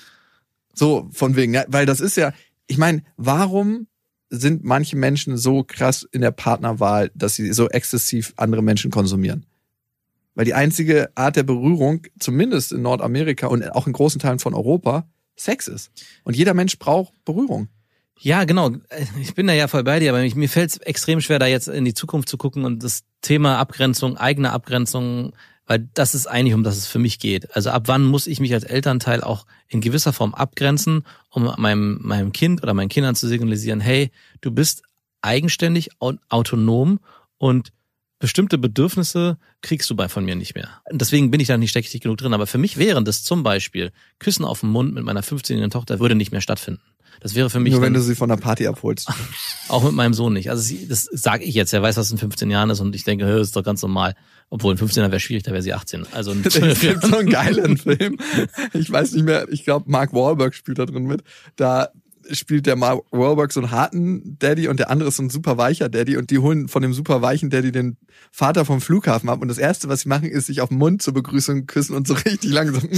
So, von wegen, ja, weil das ist ja, ich meine, warum sind manche Menschen so krass in der Partnerwahl, dass sie so exzessiv andere Menschen konsumieren? Weil die einzige Art der Berührung, zumindest in Nordamerika und auch in großen Teilen von Europa, Sex ist. Und jeder Mensch braucht Berührung. Ja, genau. Ich bin da ja voll bei dir, aber mir fällt es extrem schwer, da jetzt in die Zukunft zu gucken und das Thema Abgrenzung, eigene Abgrenzung, weil das ist eigentlich, um das es für mich geht. Also ab wann muss ich mich als Elternteil auch in gewisser Form abgrenzen, um meinem Kind oder meinen Kindern zu signalisieren, hey, du bist eigenständig, autonom und bestimmte Bedürfnisse kriegst du von mir nicht mehr. Und deswegen bin ich da nicht steckig genug drin. Aber für mich wären das zum Beispiel Küssen auf den Mund mit meiner 15-jährigen Tochter würde nicht mehr stattfinden. Das wäre für mich nur wenn du sie von der Party abholst. Auch mit meinem Sohn nicht. Also das sage ich jetzt. Er weiß, was in 15 Jahren ist und ich denke, das ist doch ganz normal. Obwohl in 15 Jahren wäre schwierig, da wäre sie 18. Also es gibt so einen geilen Film. Ich weiß nicht mehr, ich glaube Mark Wahlberg spielt da drin mit. Da spielt der Mark Wahlberg so einen harten Daddy und der andere ist so ein super weicher Daddy und die holen von dem super weichen Daddy den Vater vom Flughafen ab und das Erste, was sie machen, ist sich auf den Mund zur Begrüßung küssen und so richtig lang so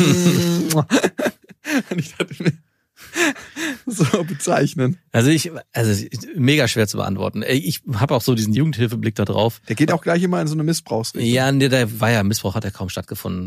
und ich dachte mir, so bezeichnen. Also mega schwer zu beantworten. Ich habe auch so diesen Jugendhilfeblick da drauf. Der geht auch gleich immer in so eine Missbrauchsrichtung. Ja, Missbrauch hat ja kaum stattgefunden.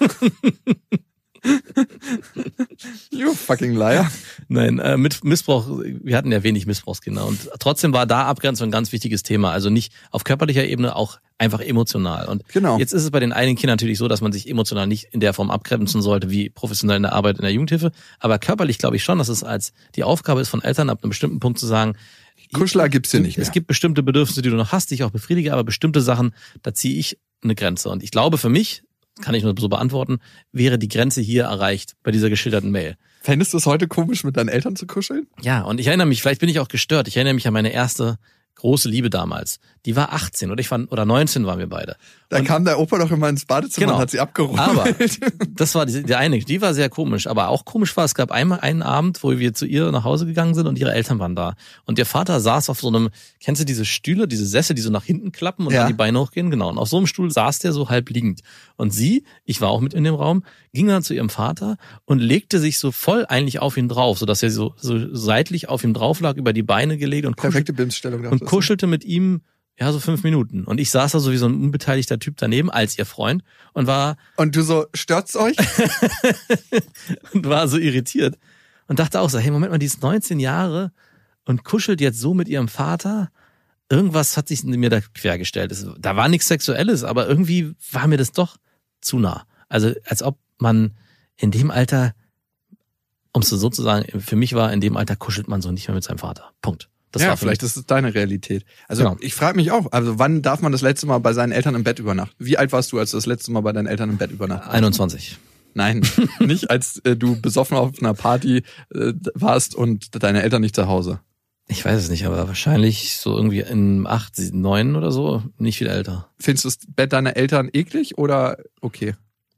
You fucking liar. Nein, mit Missbrauch, wir hatten ja wenig Missbrauchskinder und trotzdem war da Abgrenzung ein ganz wichtiges Thema. Also nicht auf körperlicher Ebene, auch einfach emotional. Und genau. Jetzt ist es bei den einigen Kindern natürlich so, dass man sich emotional nicht in der Form abgrenzen sollte, wie professionell in der Arbeit in der Jugendhilfe. Aber körperlich glaube ich schon, dass es als die Aufgabe ist von Eltern, ab einem bestimmten Punkt zu sagen, Kuschler gibt's hier nicht mehr. Es gibt bestimmte Bedürfnisse, die du noch hast, die ich auch befriedige, aber bestimmte Sachen, da ziehe ich eine Grenze. Und ich glaube für mich, kann ich nur so beantworten, wäre die Grenze hier erreicht bei dieser geschilderten Mail. Fändest du es heute komisch, mit deinen Eltern zu kuscheln? Ja, und ich erinnere mich, vielleicht bin ich auch gestört, ich erinnere mich an meine erste große Liebe damals, die war 18 oder 19 waren wir beide. Da kam der Opa doch immer ins Badezimmer und hat sie abgeholt. Aber das war der eine, die war sehr komisch. Aber auch komisch war, es gab einmal einen Abend, wo wir zu ihr nach Hause gegangen sind und ihre Eltern waren da. Und ihr Vater saß auf so einem, kennst du diese Stühle, diese Sessel, die so nach hinten klappen und dann die Beine hochgehen? Genau. Und auf so einem Stuhl saß der so halb liegend. Und sie, ich war auch mit in dem Raum, ging dann zu ihrem Vater und legte sich so voll eigentlich auf ihn drauf, sodass er so seitlich auf ihm drauf lag, über die Beine gelegt und perfekte Bimsstellung. Und kuschelte mit ihm, ja, so 5 Minuten. Und ich saß da so wie so ein unbeteiligter Typ daneben, als ihr Freund, und war... Und du so, stört's euch? und war so irritiert. Und dachte auch so, hey, Moment mal, die ist 19 Jahre und kuschelt jetzt so mit ihrem Vater. Irgendwas hat sich mir da quergestellt. Da war nichts Sexuelles, aber irgendwie war mir das doch zu nah. Also als ob man in dem Alter, um es so zu sagen, für mich war, in dem Alter kuschelt man so nicht mehr mit seinem Vater. Punkt. Das ja, vielleicht ist es deine Realität. Also Ich frage mich auch, also wann darf man das letzte Mal bei seinen Eltern im Bett übernachten? Wie alt warst du, als du das letzte Mal bei deinen Eltern im Bett übernachtet hast? 21. Nein, nicht als du besoffen auf einer Party warst und deine Eltern nicht zu Hause. Ich weiß es nicht, aber wahrscheinlich so irgendwie in 8, 9 oder so, nicht viel älter. Findest du das Bett deiner Eltern eklig oder okay?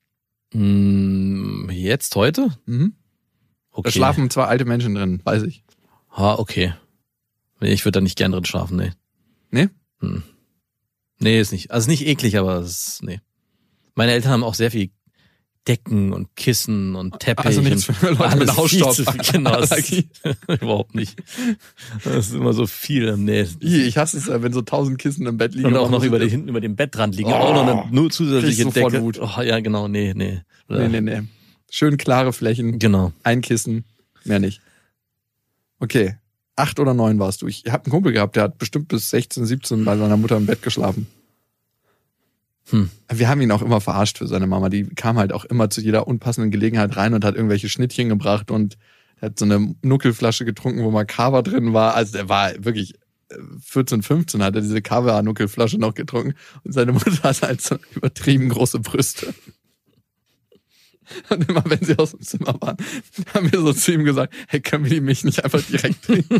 Jetzt, heute? Mhm. Okay. Da schlafen 2 alte Menschen drin, weiß ich. Okay. Nee, ich würde da nicht gern drin schlafen, nee. Nee? Nee, ist nicht. Also nicht eklig, aber nee. Meine Eltern haben auch sehr viel Decken und Kissen und Teppich. Also nichts für Leute mit Hausstaub. Genau, überhaupt nicht. Das ist immer so viel. Nee. Ich hasse es ja, wenn so 1000 Kissen im Bett liegen. Und auch noch hinten über dem Bettrand liegen. Auch noch eine nur zusätzliche Decke. Wut. Oh, ja, genau, nee. Nee. Schön klare Flächen. Genau. Ein Kissen, mehr nicht. Okay. 8 oder 9 warst du. Ich habe einen Kumpel gehabt, der hat bestimmt bis 16, 17 bei seiner Mutter im Bett geschlafen. Wir haben ihn auch immer verarscht für seine Mama. Die kam halt auch immer zu jeder unpassenden Gelegenheit rein und hat irgendwelche Schnittchen gebracht und hat so eine Nuckelflasche getrunken, wo mal Kava drin war. Also der war wirklich 14, 15, hat er diese Kava-Nuckelflasche noch getrunken und seine Mutter hat halt so übertrieben große Brüste. Und immer wenn sie aus dem Zimmer waren, haben wir so zu ihm gesagt, hey, können wir die Milch nicht einfach direkt trinken?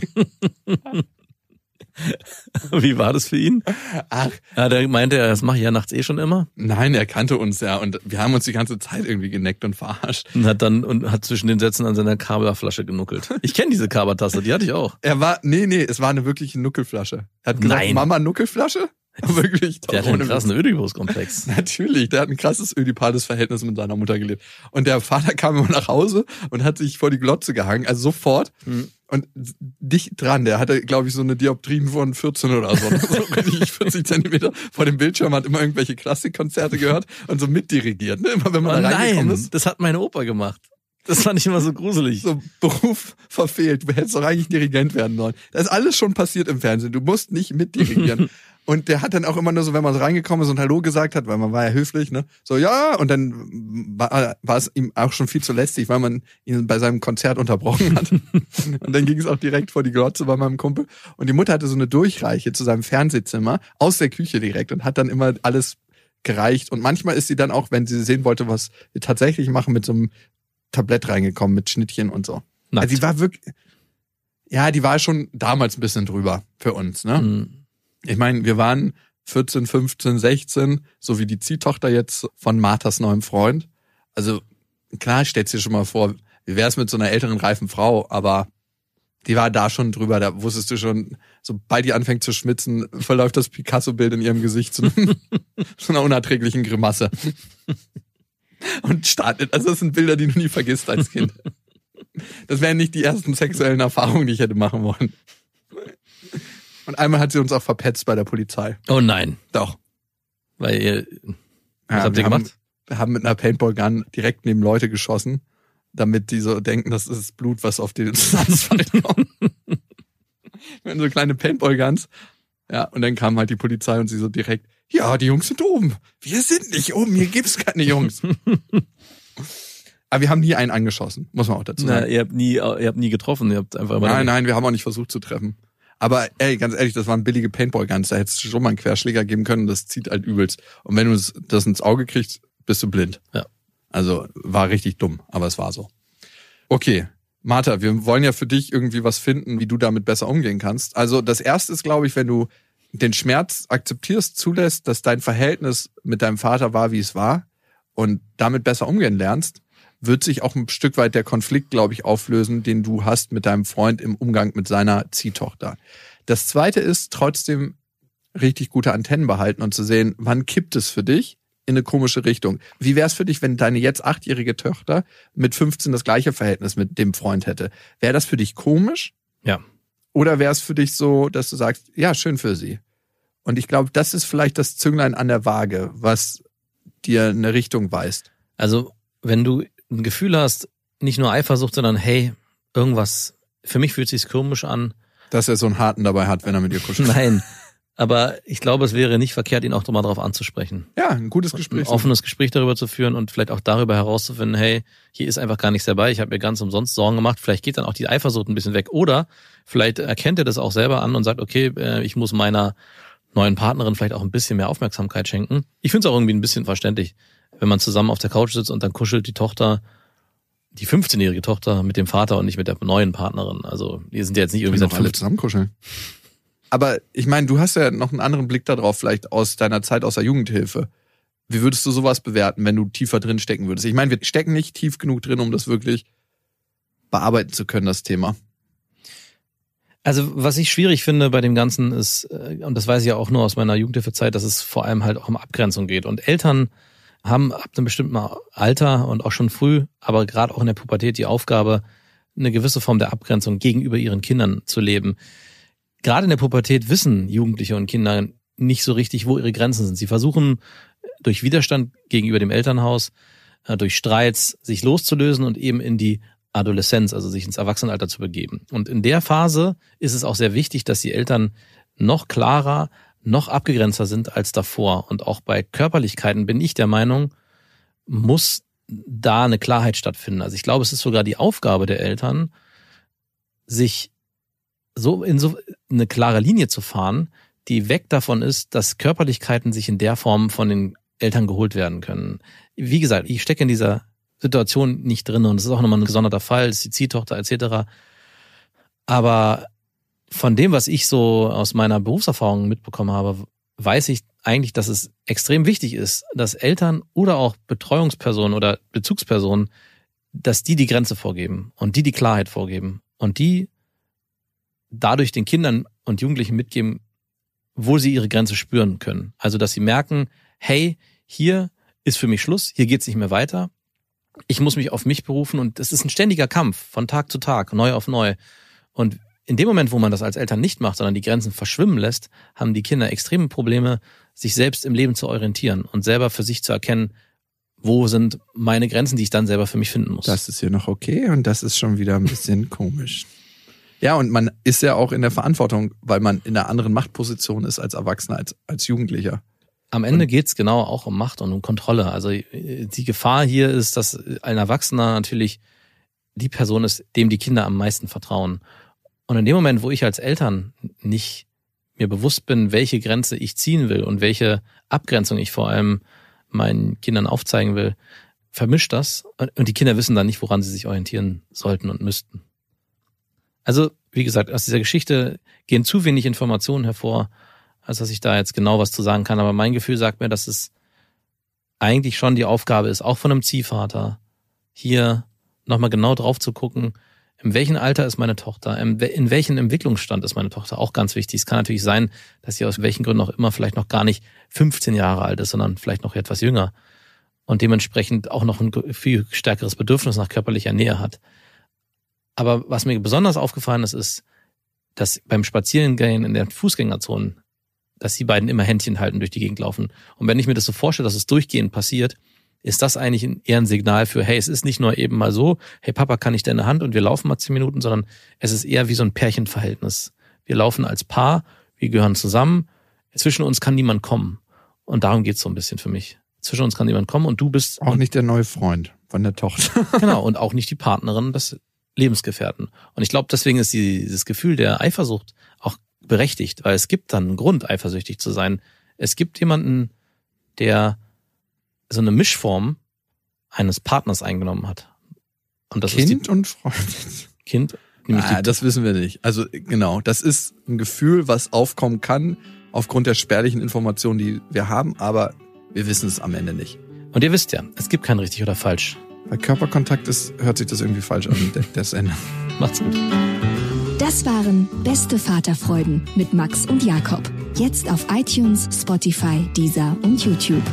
Wie war das für ihn? Ach. Ja, der meinte, das mache ich ja nachts schon immer. Nein, er kannte uns ja und wir haben uns die ganze Zeit irgendwie geneckt und verarscht. Und hat zwischen den Sätzen an seiner Kaba-Flasche genuckelt. Ich kenne diese Kaba-Tasse, die hatte ich auch. Es war eine wirkliche Nuckelflasche. Er hat gesagt, nein. Mama, Nuckelflasche? Wirklich. Der hat einen krassen Ödipus-Komplex. Natürlich, der hat ein krasses ödipales Verhältnis mit seiner Mutter gelebt. Und der Vater kam immer nach Hause und hat sich vor die Glotze gehangen, also sofort. Und dicht dran, der hatte, glaube ich, so eine Dioptrien von 14 oder so. So richtig 40 Zentimeter vor dem Bildschirm, hat immer irgendwelche Klassikkonzerte gehört und so mitdirigiert. Ne? Immer wenn man da reingekommen ist. Das hat mein Opa gemacht. Das fand ich immer so gruselig. So Beruf verfehlt. Du hättest doch eigentlich Dirigent werden sollen. Das ist alles schon passiert im Fernsehen. Du musst nicht mitdirigieren. Und der hat dann auch immer nur so, wenn man so reingekommen ist und Hallo gesagt hat, weil man war ja höflich, ne? So, ja, und dann war es ihm auch schon viel zu lästig, weil man ihn bei seinem Konzert unterbrochen hat. Und dann ging es auch direkt vor die Glotze bei meinem Kumpel. Und die Mutter hatte so eine Durchreiche zu seinem Fernsehzimmer aus der Küche direkt und hat dann immer alles gereicht. Und manchmal ist sie dann auch, wenn sie sehen wollte, was wir tatsächlich machen, mit so einem Tablett reingekommen, mit Schnittchen und so. Nackt. Also die war wirklich, ja, die war schon damals ein bisschen drüber für uns, ne? Mhm. Ich meine, wir waren 14, 15, 16, so wie die Ziehtochter jetzt von Marthas neuem Freund. Also klar, stellst dir schon mal vor, wie wär's mit so einer älteren, reifen Frau, aber die war da schon drüber, da wusstest du schon, sobald die anfängt zu schwitzen, verläuft das Picasso-Bild in ihrem Gesicht zu einer unerträglichen Grimasse. Und startet, also das sind Bilder, die du nie vergisst als Kind. Das wären nicht die ersten sexuellen Erfahrungen, die ich hätte machen wollen. Und einmal hat sie uns auch verpetzt bei der Polizei. Oh nein. Doch. Weil ihr, was habt ihr gemacht? Wir haben mit einer Paintball-Gun direkt neben Leute geschossen, damit die so denken, das ist Blut, was auf den Asphalt kommt. Wir hatten so kleine Paintball-Guns. Ja, und dann kam halt die Polizei und sie so direkt, ja, die Jungs sind oben. Wir sind nicht oben, hier gibt's keine Jungs. Aber wir haben nie einen angeschossen, muss man auch dazu sagen. Na, ihr habt nie getroffen, ihr habt einfach immer... Nein, wir haben auch nicht versucht zu treffen. Aber ey, ganz ehrlich, das waren billige Paintball-Guns, da hättest du schon mal einen Querschläger geben können, das zieht halt übelst. Und wenn du das ins Auge kriegst, bist du blind. Ja. Also war richtig dumm, aber es war so. Okay, Martha, wir wollen ja für dich irgendwie was finden, wie du damit besser umgehen kannst. Also das Erste ist, glaube ich, wenn du den Schmerz akzeptierst, zulässt, dass dein Verhältnis mit deinem Vater war, wie es war und damit besser umgehen lernst, wird sich auch ein Stück weit der Konflikt, glaube ich, auflösen, den du hast mit deinem Freund im Umgang mit seiner Ziehtochter. Das Zweite ist trotzdem richtig gute Antennen behalten und zu sehen, wann kippt es für dich in eine komische Richtung. Wie wäre es für dich, wenn deine jetzt 8-jährige Tochter mit 15 das gleiche Verhältnis mit dem Freund hätte? Wäre das für dich komisch? Ja. Oder wäre es für dich so, dass du sagst, ja, schön für sie? Und ich glaube, das ist vielleicht das Zünglein an der Waage, was dir eine Richtung weist. Also, wenn du ein Gefühl hast, nicht nur Eifersucht, sondern hey, irgendwas, für mich fühlt es sich komisch an. Dass er so einen Harten dabei hat, wenn er mit dir kuschelt. Nein, aber ich glaube, es wäre nicht verkehrt, ihn auch mal darauf anzusprechen. Ja, ein gutes Gespräch. Ein offenes Gespräch darüber zu führen und vielleicht auch darüber herauszufinden, hey, hier ist einfach gar nichts dabei, ich habe mir ganz umsonst Sorgen gemacht, vielleicht geht dann auch die Eifersucht ein bisschen weg. Oder vielleicht erkennt er das auch selber an und sagt, okay, ich muss meiner neuen Partnerin vielleicht auch ein bisschen mehr Aufmerksamkeit schenken. Ich finde es auch irgendwie ein bisschen verständlich, wenn man zusammen auf der Couch sitzt und dann kuschelt die Tochter, die 15-jährige Tochter mit dem Vater und nicht mit der neuen Partnerin. Also die sind ja jetzt nicht irgendwie seit alle zusammen kuscheln. Aber ich meine, du hast ja noch einen anderen Blick darauf, vielleicht aus deiner Zeit aus der Jugendhilfe. Wie würdest du sowas bewerten, wenn du tiefer drin stecken würdest? Ich meine, wir stecken nicht tief genug drin, um das wirklich bearbeiten zu können, das Thema. Also was ich schwierig finde bei dem Ganzen ist, und das weiß ich ja auch nur aus meiner Jugendhilfezeit, dass es vor allem halt auch um Abgrenzung geht. Und Eltern haben ab einem bestimmten Alter und auch schon früh, aber gerade auch in der Pubertät die Aufgabe, eine gewisse Form der Abgrenzung gegenüber ihren Kindern zu leben. Gerade in der Pubertät wissen Jugendliche und Kinder nicht so richtig, wo ihre Grenzen sind. Sie versuchen durch Widerstand gegenüber dem Elternhaus, durch Streits sich loszulösen und eben in die Adoleszenz, also sich ins Erwachsenenalter zu begeben. Und in der Phase ist es auch sehr wichtig, dass die Eltern noch klarer, noch abgegrenzter sind als davor. Und auch bei Körperlichkeiten bin ich der Meinung, muss da eine Klarheit stattfinden. Also ich glaube, es ist sogar die Aufgabe der Eltern, sich so in so eine klare Linie zu fahren, die weg davon ist, dass Körperlichkeiten sich in der Form von den Eltern geholt werden können. Wie gesagt, ich stecke in dieser Situation nicht drin und es ist auch nochmal ein gesonderter Fall, es ist die Ziehtochter etc. Aber von dem, was ich so aus meiner Berufserfahrung mitbekommen habe, weiß ich eigentlich, dass es extrem wichtig ist, dass Eltern oder auch Betreuungspersonen oder Bezugspersonen, dass die Grenze vorgeben und die Klarheit vorgeben und die dadurch den Kindern und Jugendlichen mitgeben, wo sie ihre Grenze spüren können. Also, dass sie merken, hey, hier ist für mich Schluss, hier geht's nicht mehr weiter. Ich muss mich auf mich berufen und es ist ein ständiger Kampf von Tag zu Tag, neu auf neu. Und in dem Moment, wo man das als Eltern nicht macht, sondern die Grenzen verschwimmen lässt, haben die Kinder extreme Probleme, sich selbst im Leben zu orientieren und selber für sich zu erkennen, wo sind meine Grenzen, die ich dann selber für mich finden muss. Das ist hier noch okay und das ist schon wieder ein bisschen komisch. Ja, und man ist ja auch in der Verantwortung, weil man in einer anderen Machtposition ist als Erwachsener, als Jugendlicher. Am Ende geht's genau auch um Macht und um Kontrolle. Also die Gefahr hier ist, dass ein Erwachsener natürlich die Person ist, dem die Kinder am meisten vertrauen. Und in dem Moment, wo ich als Eltern nicht mir bewusst bin, welche Grenze ich ziehen will und welche Abgrenzung ich vor allem meinen Kindern aufzeigen will, vermischt das. Und die Kinder wissen dann nicht, woran sie sich orientieren sollten und müssten. Also, wie gesagt, aus dieser Geschichte gehen zu wenig Informationen hervor, als dass ich da jetzt genau was zu sagen kann. Aber mein Gefühl sagt mir, dass es eigentlich schon die Aufgabe ist, auch von einem Ziehvater, hier nochmal genau drauf zu gucken, in welchem Alter ist meine Tochter, in welchem Entwicklungsstand ist meine Tochter, auch ganz wichtig. Es kann natürlich sein, dass sie aus welchen Gründen auch immer vielleicht noch gar nicht 15 Jahre alt ist, sondern vielleicht noch etwas jünger und dementsprechend auch noch ein viel stärkeres Bedürfnis nach körperlicher Nähe hat. Aber was mir besonders aufgefallen ist, dass beim Spazierengehen in der Fußgängerzone, dass die beiden immer Händchen halten, durch die Gegend laufen. Und wenn ich mir das so vorstelle, dass es durchgehend passiert, ist das eigentlich eher ein Signal für, hey, es ist nicht nur eben mal so, hey Papa, kann ich deine Hand und wir laufen mal 10 Minuten, sondern es ist eher wie so ein Pärchenverhältnis. Wir laufen als Paar, wir gehören zusammen, zwischen uns kann niemand kommen. Und darum geht's so ein bisschen für mich. Zwischen uns kann niemand kommen und du bist... Auch nicht der neue Freund von der Tochter. Genau, und auch nicht die Partnerin des Lebensgefährten. Und ich glaube, deswegen ist dieses Gefühl der Eifersucht auch berechtigt, weil es gibt dann einen Grund, eifersüchtig zu sein. Es gibt jemanden, der so eine Mischform eines Partners eingenommen hat. Und das Kind ist und Freund. Kind. Nämlich Das wissen wir nicht. Also genau, das ist ein Gefühl, was aufkommen kann aufgrund der spärlichen Informationen, die wir haben, aber wir wissen es am Ende nicht. Und ihr wisst ja, es gibt kein richtig oder falsch. Bei Körperkontakt hört sich das irgendwie falsch an, das Ende. Macht's gut. Das waren Beste Vaterfreuden mit Max und Jakob. Jetzt auf iTunes, Spotify, Deezer und YouTube.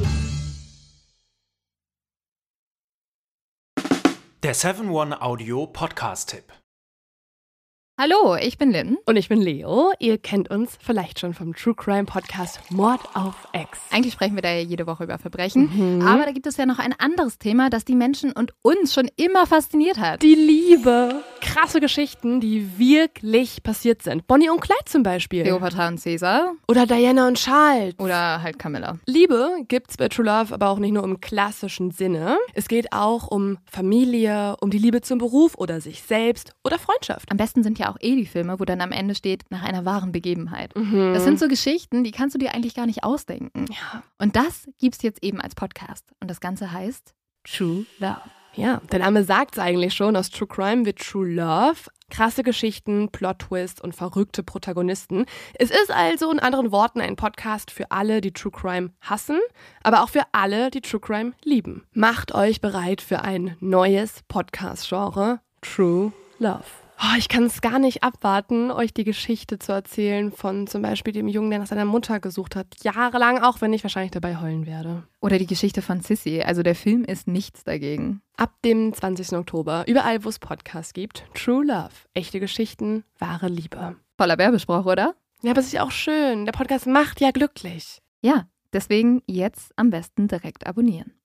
Der 7-One-Audio-Podcast-Tipp. Hallo, ich bin Lynn. Und ich bin Leo. Ihr kennt uns vielleicht schon vom True Crime Podcast Mord auf Ex. Eigentlich sprechen wir da ja jede Woche über Verbrechen. Aber da gibt es ja noch ein anderes Thema, das die Menschen und uns schon immer fasziniert hat. Die Liebe. Krasse Geschichten, die wirklich passiert sind. Bonnie und Clyde zum Beispiel. Cleopatra und Caesar. Oder Diana und Charles. Oder halt Camilla. Liebe gibt's bei True Love aber auch nicht nur im klassischen Sinne. Es geht auch um Familie, um die Liebe zum Beruf oder sich selbst oder Freundschaft. Am besten sind ja auch die Filme, wo dann am Ende steht, nach einer wahren Begebenheit. Das sind so Geschichten, die kannst du dir eigentlich gar nicht ausdenken. Ja. Und das gibt's jetzt eben als Podcast. Und das Ganze heißt True Love. Ja, der Name sagt's eigentlich schon. Aus True Crime wird True Love. Krasse Geschichten, Plot-Twists und verrückte Protagonisten. Es ist also in anderen Worten ein Podcast für alle, die True Crime hassen, aber auch für alle, die True Crime lieben. Macht euch bereit für ein neues Podcast-Genre, True Love. Oh, ich kann es gar nicht abwarten, euch die Geschichte zu erzählen von zum Beispiel dem Jungen, der nach seiner Mutter gesucht hat. Jahrelang, auch wenn ich wahrscheinlich dabei heulen werde. Oder die Geschichte von Sissy. Also der Film ist nichts dagegen. Ab dem 20. Oktober, überall wo es Podcasts gibt, True Love. Echte Geschichten, wahre Liebe. Voller Werbespruch, oder? Ja, aber es ist ja auch schön. Der Podcast macht ja glücklich. Ja, deswegen jetzt am besten direkt abonnieren.